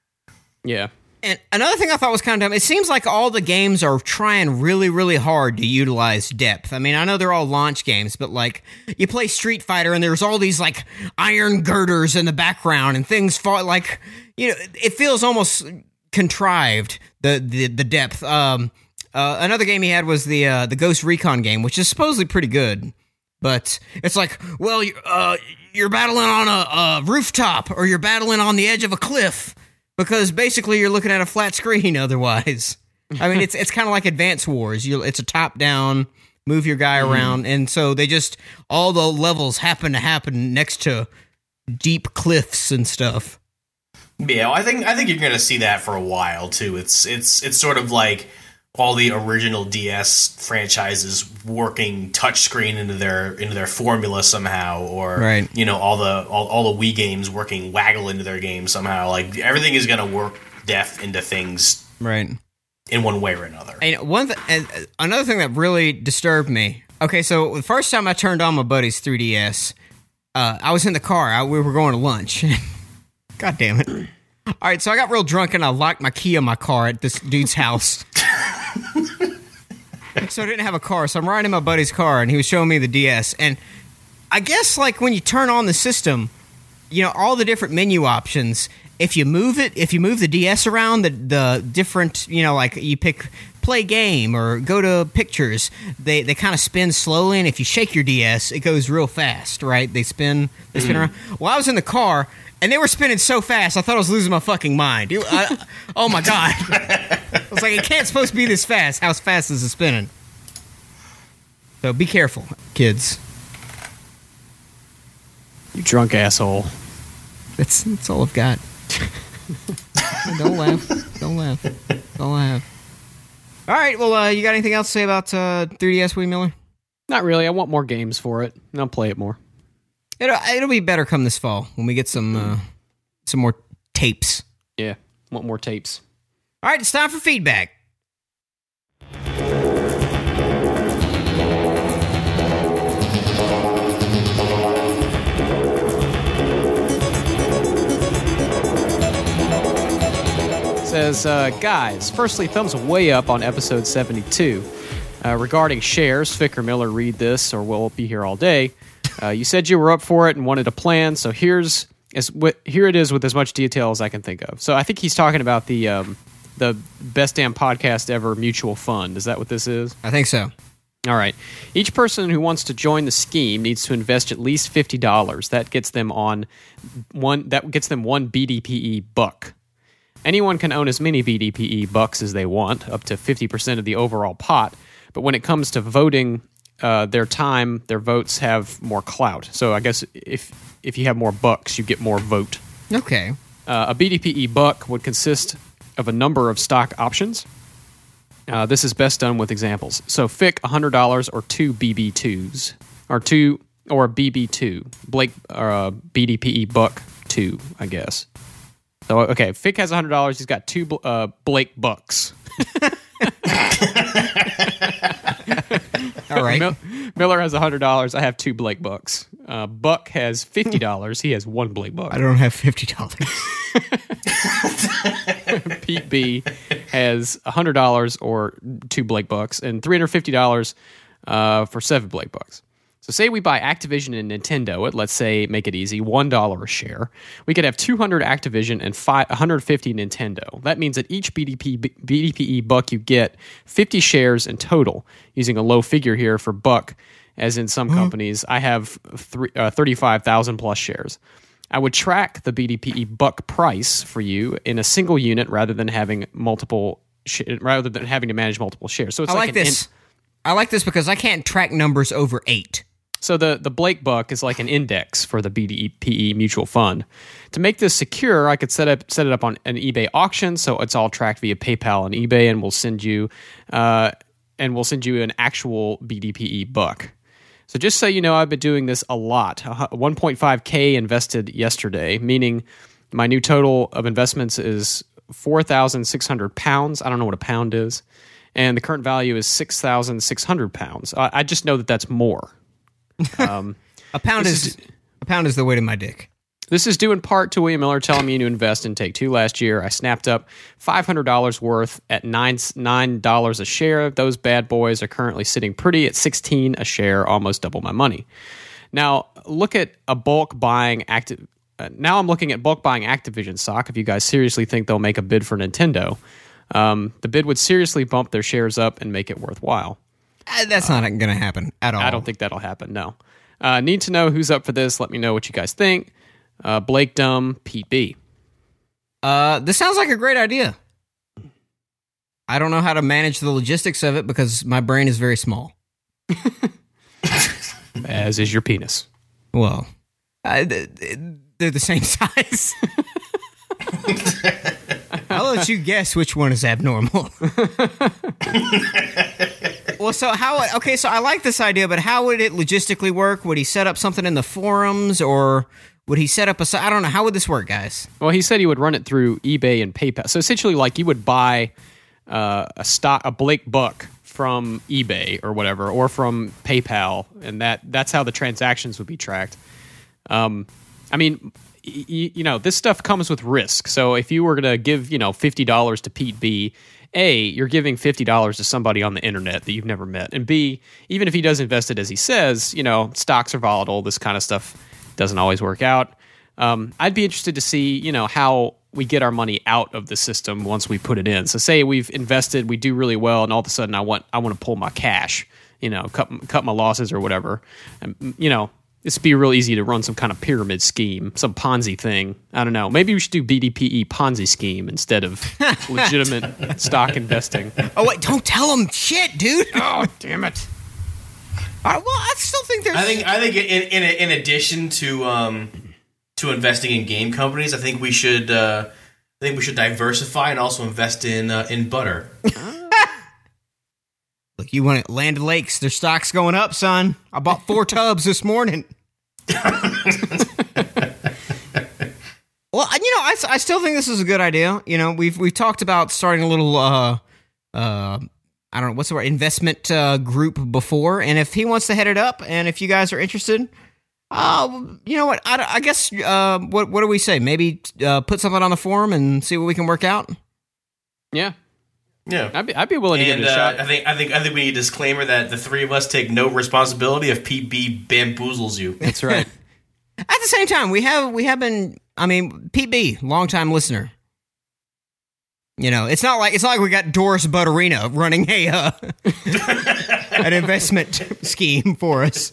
Yeah. And another thing I thought was kind of dumb, it seems like all the games are trying really, really hard to utilize depth. I mean, I know they're all launch games, but like, you play Street Fighter and there's all these like iron girders in the background and things fall like, you know, it feels almost contrived, the the, the depth. Um, uh, another game he had was the uh, the Ghost Recon game, which is supposedly pretty good, but it's like, well, you- uh, you're battling on a, a rooftop or you're battling on the edge of a cliff. Because basically you're looking at a flat screen otherwise. I mean, it's it's kind of like Advance Wars. You, it's a top-down, move your guy around, and so they just, all the levels happen to happen next to deep cliffs and stuff. Yeah, I think I think you're going to see that for a while, too. It's it's it's sort of like all the original D S franchises working touchscreen into their into their formula somehow, or Right. you know, all the all, all the Wii games working Waggle into their games somehow. Like everything is going to work depth into things Right. in one way or another. And one th- and another thing that really disturbed me. Okay, so the first time I turned on my buddy's three D S, uh, I was in the car. I, we were going to lunch. God damn it. All right, so I got real drunk and I locked my key in my car at this dude's house. So I didn't have a car, so I'm riding in my buddy's car, and he was showing me the D S. And I guess, like, when you turn on the system, you know, all the different menu options, if you move it, if you move the D S around, the the different, you know, like you pick play game or go to pictures, they they kind of spin slowly, and if you shake your D S, it goes real fast, right? They spin, they spin mm. around. Well, I was in the car, and they were spinning so fast, I thought I was losing my fucking mind. It, I, oh my god! I was like, it can't supposed to be this fast. How fast is it spinning? So be careful, kids. You drunk asshole. That's that's all I've got. Don't laugh. Don't laugh. Don't laugh. All right. Well, uh, you got anything else to say about uh, three D S, William Miller? Not really. I want more games for it, and I'll play it more. It'll it'll be better come this fall when we get some uh, some more tapes. Yeah, want more tapes. All right. It's time for feedback. Says, uh, guys, firstly, thumbs way up on episode seventy-two. Uh, regarding shares, Fick or Miller, read this or we'll be here all day. Uh, you said you were up for it and wanted a plan, so here's as w- here it is with as much detail as I can think of. So I think he's talking about the um, the best damn podcast ever mutual fund. Is that what this is? I think so. All right. Each person who wants to join the scheme needs to invest at least fifty dollars. That gets them on one. That gets them one B D P E buck. Anyone can own as many B D P E bucks as they want, up to fifty percent of the overall pot. But when it comes to voting, uh, their time, their votes have more clout. So I guess if if you have more bucks, you get more vote. Okay. Uh, a B D P E buck would consist of a number of stock options. Uh, this is best done with examples. So Fick, one hundred dollars or two B B twos. Or two, or a B B two. Blake, or a B D P E buck two, I guess. So, okay, Fick has one hundred dollars. He's got two uh, Blake bucks. All right. Mil- Miller has one hundred dollars. I have two Blake bucks. Uh, Buck has fifty dollars. He has one Blake buck. I don't have fifty dollars. Pete B has one hundred dollars or two Blake bucks and three hundred fifty dollars uh, for seven Blake bucks. So say we buy Activision and Nintendo at, let's say, make it easy, one dollar a share. We could have two hundred Activision and five, one hundred fifty Nintendo. That means that each B D P, B D P E buck you get fifty shares in total, using a low figure here for buck, as in some mm-hmm. companies. I have three, uh, thirty-five thousand plus shares. I would track the B D P E buck price for you in a single unit rather than having multiple, sh- rather than having to manage multiple shares. So it's I like, like an this. In- I like this because I can't track numbers over eight. So the, the Blake buck is like an index for the B D P E mutual fund. To make this secure, I could set up set it up on an eBay auction, so it's all tracked via PayPal and eBay, and we'll send you uh, and we'll send you an actual B D P E buck. So just so you know, I've been doing this a lot. one point five K invested yesterday, meaning my new total of investments is four thousand six hundred pounds. I don't know what a pound is, and the current value is six thousand six hundred pounds. I, I just know that that's more. Um, a pound is, is a pound is the weight of my dick. This is due in part to William Miller telling me to invest in Take-Two last year. I snapped up five hundred dollars worth at nine nine dollars a share. Those bad boys are currently sitting pretty at sixteen a share, almost double my money. Now look at a bulk buying active. Uh, now I'm looking at bulk buying Activision stock. If you guys seriously think they'll make a bid for Nintendo, um, the bid would seriously bump their shares up and make it worthwhile. Uh, that's not going to happen at all. I don't think that'll happen, no. Uh, need to know who's up for this. Let me know what you guys think. Uh, Blake Dumb, Pete B. Uh, this sounds like a great idea. I don't know how to manage the logistics of it because my brain is very small. As is your penis. Well, uh, they're the same size. I'll let you guess which one is abnormal. Well, so how... Okay, so I like this idea, but how would it logistically work? Would he set up something in the forums, or would he set up a... I don't know. How would this work, guys? Well, he said he would run it through eBay and PayPal. So essentially, like, you would buy uh, a stock, a Blake buck from eBay or whatever, or from PayPal, and that that's how the transactions would be tracked. Um, I mean... Y- you know, this stuff comes with risk. So if you were going to give, you know, fifty dollars to Pete B, A, you're giving fifty dollars to somebody on the internet that you've never met. And B, even if he does invest it as he says, you know, stocks are volatile. This kind of stuff doesn't always work out. Um, I'd be interested to see, you know, how we get our money out of the system once we put it in. So say we've invested, we do really well, and all of a sudden I want I want to pull my cash, you know, cut cut my losses or whatever. And, you know, this would be real easy to run some kind of pyramid scheme, some Ponzi thing. I don't know. Maybe we should do B D P E Ponzi scheme instead of legitimate stock investing. Oh wait, don't tell them shit, dude. Oh, damn it. All right, well, I still think there's. I think I think in in, in addition to um to investing in game companies, I think we should uh, I think we should diversify and also invest in uh, in butter. Look, you want it, Land Lakes? Their stock's going up, son. I bought four tubs this morning. Well, you know, I, I still think this is a good idea. You know, we've we've talked about starting a little uh uh. I don't know, what's the word, investment uh, group before, and if he wants to head it up, and if you guys are interested, uh, you know what, I, I guess, uh, what what do we say? Maybe uh, put something on the forum and see what we can work out? Yeah. Yeah. I'd be, I'd be willing to and, give it a uh, shot. I think I think I think we need a disclaimer that the three of us take no responsibility if P B bamboozles you. That's right. At the same time, we have we have been, I mean, Pete B, longtime listener. You know, it's not like it's not like we got Doris Butterina running a uh, an investment scheme for us.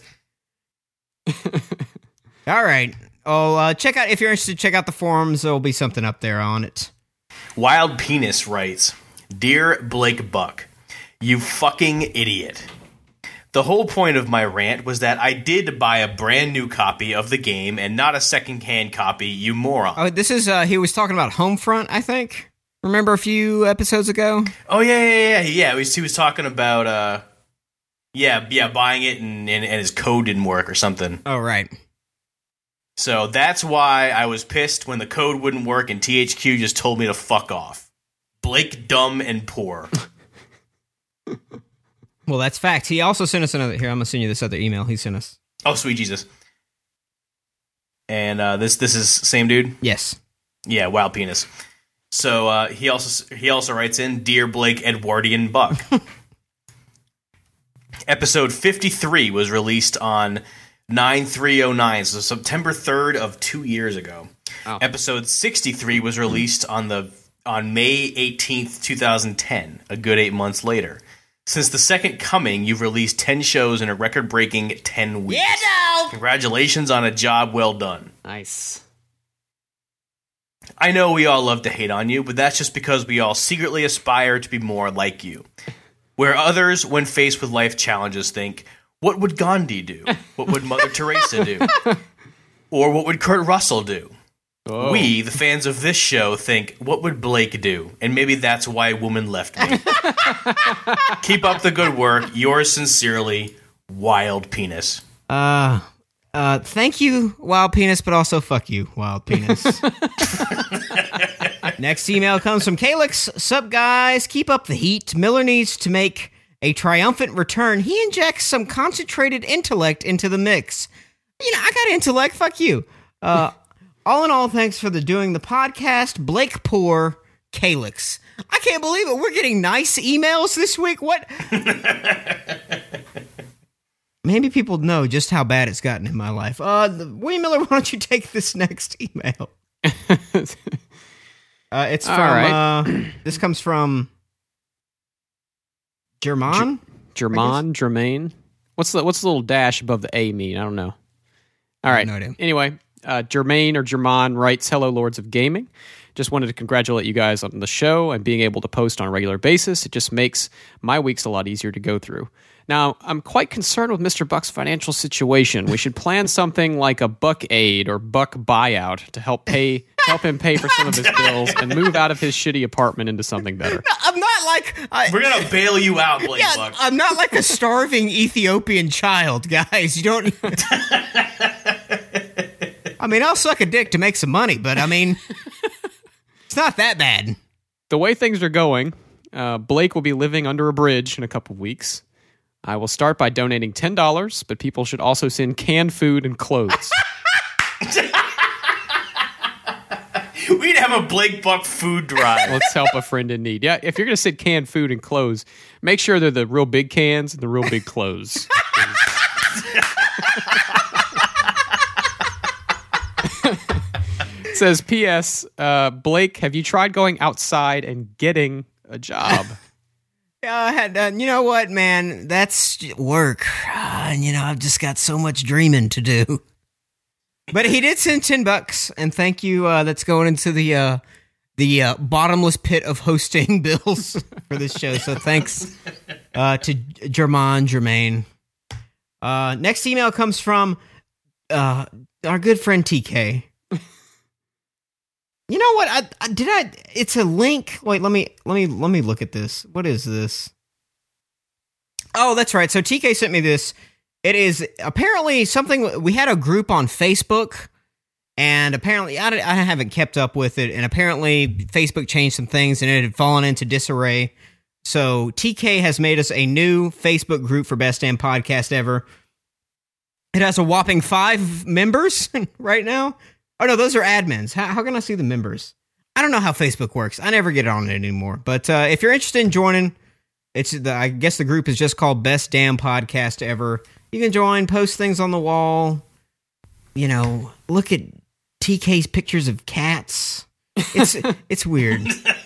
All right. Oh, uh, check out if you're interested. Check out the forums. There will be something up there on it. Wild Penis writes, "Dear Blake Buck, you fucking idiot. The whole point of my rant was that I did buy a brand new copy of the game and not a secondhand copy, you moron." Oh, this is uh, he was talking about Homefront, I think. Remember a few episodes ago? Oh yeah, yeah, yeah, yeah. He was, he was talking about, uh, yeah, yeah, buying it and, and and his code didn't work or something. Oh right. So that's why I was pissed when the code wouldn't work and T H Q just told me to fuck off. Blake, dumb and poor. Well, that's fact. He also sent us another. Here, I'm gonna send you this other email he sent us. Oh, sweet Jesus. And uh, this this is same dude. Yes. Yeah, Wild Penis. So uh, he also he also writes in, "Dear Blake Edwardian Buck, episode fifty-three was released on nine three oh nine, so September third of two years ago. Oh. Episode sixty-three was released on the on May eighteenth, twenty ten, a good eight months later. Since the second coming, you've released ten shows in a record-breaking ten weeks. Yeah, no! Congratulations on a job well done. Nice. I know we all love to hate on you, but that's just because we all secretly aspire to be more like you. Where others, when faced with life challenges, think, what would Gandhi do? What would Mother Teresa do? Or what would Kurt Russell do? Oh. We, the fans of this show, think, what would Blake do? And maybe that's why a woman left me. Keep up the good work. Yours sincerely, Wild Penis. Uh... Uh, thank you, Wild Penis, but also fuck you, Wild Penis. Next email comes from Calyx. Sup, guys? Keep up the heat. Miller needs to make a triumphant return. He injects some concentrated intellect into the mix. You know, I got intellect. Fuck you. Uh, all in all, thanks for the doing the podcast. Blake Poor, Calyx. I can't believe it. We're getting nice emails this week. What? Maybe people know just how bad it's gotten in my life. Uh, William Miller, why don't you take this next email? uh, it's from, right. uh, this comes from German? German, Germain. What's the what's the little dash above the A mean? I don't know. All right. No idea. Anyway, uh, Germain or German writes, "Hello, Lords of Gaming. Just wanted to congratulate you guys on the show and being able to post on a regular basis. It just makes my weeks a lot easier to go through. Now, I'm quite concerned with Mister Buck's financial situation. We should plan something like a Buck Aid or Buck Buyout to help pay help him pay for some of his bills and move out of his shitty apartment into something better." No, I'm not like... I, We're going to bail you out, Blake yeah, Buck. I'm not like a starving Ethiopian child, guys. You don't... I mean, I'll suck a dick to make some money, but I mean... It's not that bad. The way things are going, uh, Blake will be living under a bridge in a couple of weeks. I will start by donating ten dollars, but people should also send canned food and clothes. We'd have a Blake Buck food drive. Let's help a friend in need. Yeah, if you're going to send canned food and clothes, make sure they're the real big cans and the real big clothes. says, P S. Uh, Blake, have you tried going outside and getting a job? Uh, I had, uh, you know what, man? That's work. Uh, and, you know, I've just got so much dreaming to do. But he did send ten bucks, and thank you. Uh, that's going into the uh, the uh, bottomless pit of hosting bills for this show. So thanks uh, to Jermaine Jermaine. Uh, next email comes from uh, our good friend T K. You know what? I, I did I. It's a link. Wait, let me let me let me look at this. What is this? Oh, that's right. So T K sent me this. It is apparently something. We had a group on Facebook, and apparently I, I haven't kept up with it. And apparently Facebook changed some things, and it had fallen into disarray. So T K has made us a new Facebook group for Best Damn Podcast Ever. It has a whopping five members right now. Oh, no, those are admins. How, how can I see the members? I don't know how Facebook works. I never get on it anymore. But uh, if you're interested in joining, it's the, I guess the group is just called Best Damn Podcast Ever. You can join, post things on the wall. You know, look at T K's pictures of cats. It's it's weird.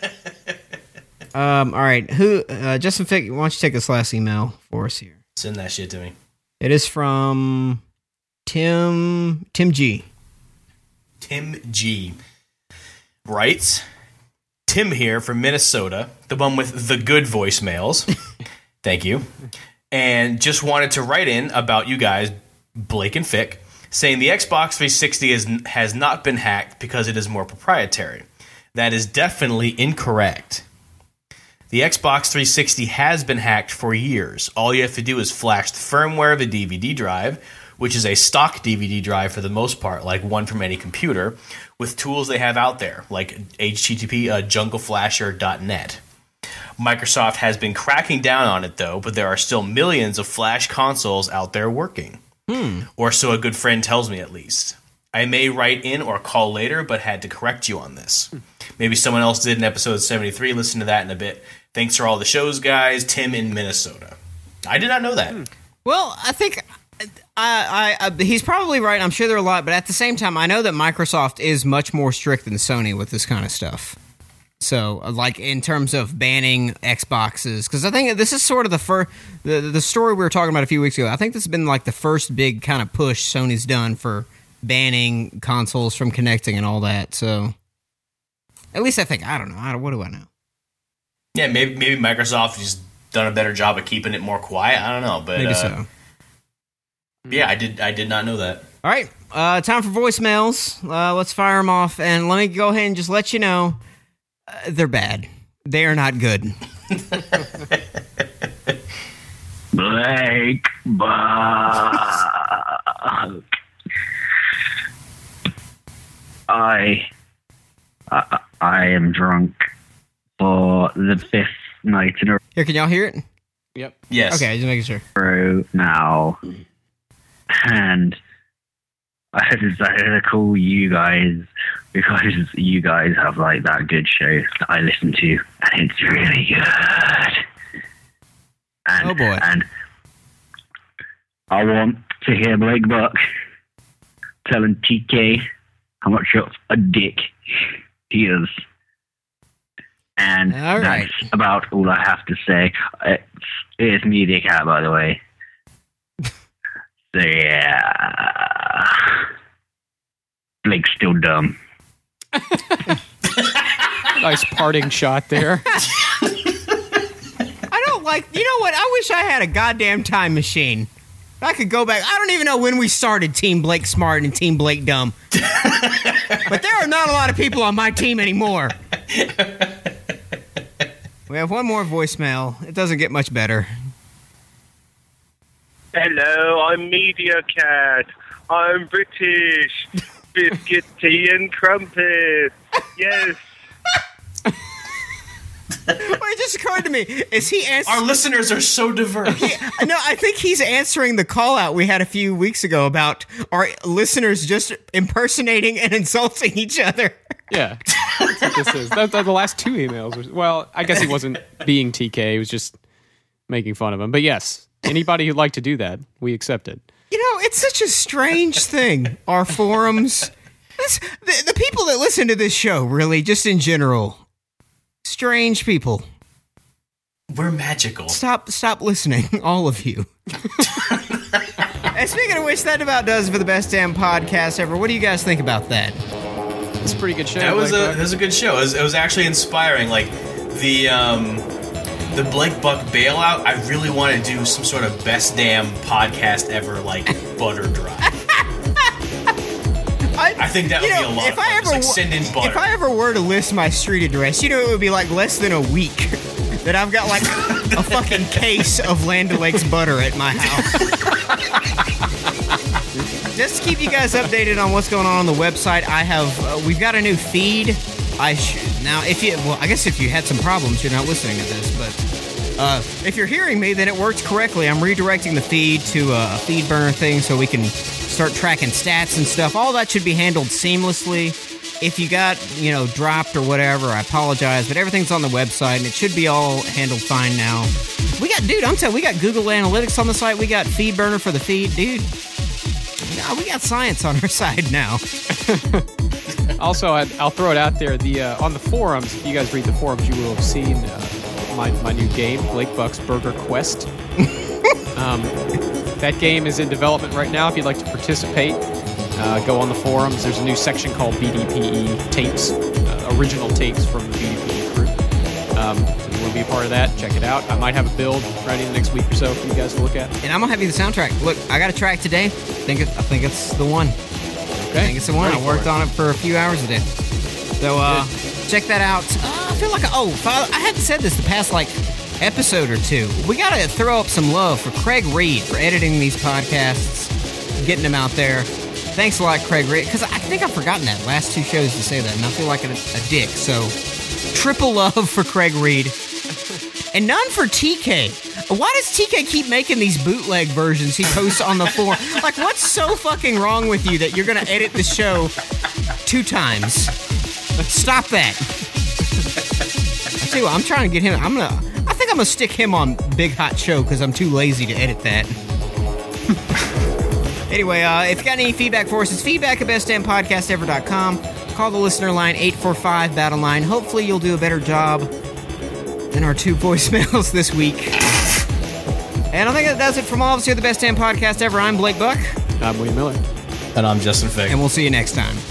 Um. All right. Who? Uh, Justin Fick, why don't you take this last email for us here? Send that shit to me. It is from Tim Tim G. Tim G. writes, Tim here from Minnesota, the one with the good voicemails. Thank you. And just wanted to write in about you guys, Blake and Fick, saying the Xbox three sixty is, has not been hacked because it is more proprietary. That is definitely incorrect. The Xbox three sixty has been hacked for years. All you have to do is flash the firmware of a D V D drive, which is a stock D V D drive for the most part, like one from any computer, with tools they have out there, like H T T P uh, jungle flasher dot net. Microsoft has been cracking down on it, though, but there are still millions of Flash consoles out there working. Hmm. Or so a good friend tells me, at least. I may write in or call later, but had to correct you on this. Maybe someone else did in episode seventy-three. Listen to that in a bit. Thanks for all the shows, guys. Tim in Minnesota. I did not know that. Hmm. Well, I think I, I, I, he's probably right. I'm sure there are a lot, but at the same time, I know that Microsoft is much more strict than Sony with this kind of stuff. So, like, in terms of banning Xboxes, because I think this is sort of the first, the, the story we were talking about a few weeks ago. I think this has been, like, the first big kind of push Sony's done for banning consoles from connecting and all that. So, at least I think, I don't know. I don't, what do I know? Yeah, maybe maybe Microsoft has done a better job of keeping it more quiet. I don't know, but maybe uh, so. Yeah, I did. I did not know that. All right, uh, time for voicemails. Uh, let's fire them off, and let me go ahead and just let you know uh, they're bad. They are not good. Blake Buck. I, I I am drunk for the fifth night in a Here, can y'all hear it? Yep. Yes. Okay, just making sure. row now, and I decided to call you guys because you guys have like that good show that I listen to, and it's really good. And, Oh, boy. And I want to hear Blake Buck telling T K how much of a dick he is. And All right. that's about all I have to say. It's, it's Media Cat, by the way. So, yeah. Blake's still dumb. Nice parting shot there. I don't like, you know what? I wish I had a goddamn time machine. I could go back. I don't even know when we started Team Blake Smart and Team Blake Dumb. But there are not a lot of people on my team anymore. We have one more voicemail. It doesn't get much better. Hello, I'm Media Cat. I'm British. Biscuit, tea, and crumpets. Yes. Well, it just occurred to me. Is he answering? Our listeners are so diverse. No, I think he's answering the call out we had a few weeks ago about our listeners just impersonating and insulting each other. Yeah, that's what this is. That, that, the last two emails. Was, well, I guess he wasn't being T K. He was just making fun of him. But yes, anybody who'd like to do that, we accept it. You know, it's such a strange thing. Our forums. This, the, the people that listen to this show, really, just in general, strange people. We're magical. Stop, stop listening, all of you. And speaking of which, that about does it for the best damn podcast ever. What do you guys think about that? It's a pretty good show. That was Blake a Buck. that was a good show. It was, it was actually inspiring. Like the um, the Blake Buck bailout. I really want to do some sort of best damn podcast ever, like butter drive. I, I think that would you know, be a lot if of fun. I Just, ever, like, send in butter. If I ever were to list my street address, you know, it would be like less than a week that I've got like a fucking case of Land O'Lakes butter at my house. Just to keep you guys updated on what's going on on the website, I have uh, we've got a new feed. I sh- now if you well, I guess if you had some problems, you're not listening to this, but uh, if you're hearing me, then it works correctly. I'm redirecting the feed to a feed burner thing so we can start tracking stats and stuff. All that should be handled seamlessly. If you got, you know, dropped or whatever, I apologize, but everything's on the website and it should be all handled fine now. We got, dude, I'm telling you, we got Google Analytics on the site. We got feed burner for the feed, dude. No, we got science on our side now. Also, I, I'll throw it out there. The uh, on the forums, if you guys read the forums, you will have seen uh, my my new game, Blake Buck's Burger Quest. um, that game is in development right now. If you'd like to participate, uh, go on the forums. There's a new section called B D P E tapes, uh, original tapes from the B D P E crew. Um, so if you want to be a part of that, check it out. I might have a build ready in the next week or so for you guys to look at. And I'm gonna have you the soundtrack. Look, I got a track today. I think it, I think it's the one. Okay. I think it's the one. Ready I worked for it. on it for a few hours today. So uh, check that out. Uh, I feel like oh, I hadn't said this the past like episode or two. We gotta throw up some love for Craig Reed for editing these podcasts, getting them out there. Thanks a lot, Craig Reed. Because I think I've forgotten that last two shows to say that, and I feel like a, a dick. So triple love for Craig Reed. And none for T K. Why does T K keep making these bootleg versions he posts on the forum? Like, what's so fucking wrong with you that you're going to edit the show two times? Stop that. I tell you what, I'm trying to get him. I'm going to, I think I'm going to stick him on Big Hot Show because I'm too lazy to edit that. Anyway, uh, if you got any feedback for us, it's feedback at best damn podcast ever dot com. Call the listener line, eight four five, battle line. Hopefully you'll do a better job than our two voicemails this week. And I think that does it from all of us here at the Best Damn Podcast Ever. I'm Blake Buck. I'm William Miller. And I'm Justin Fick. And we'll see you next time.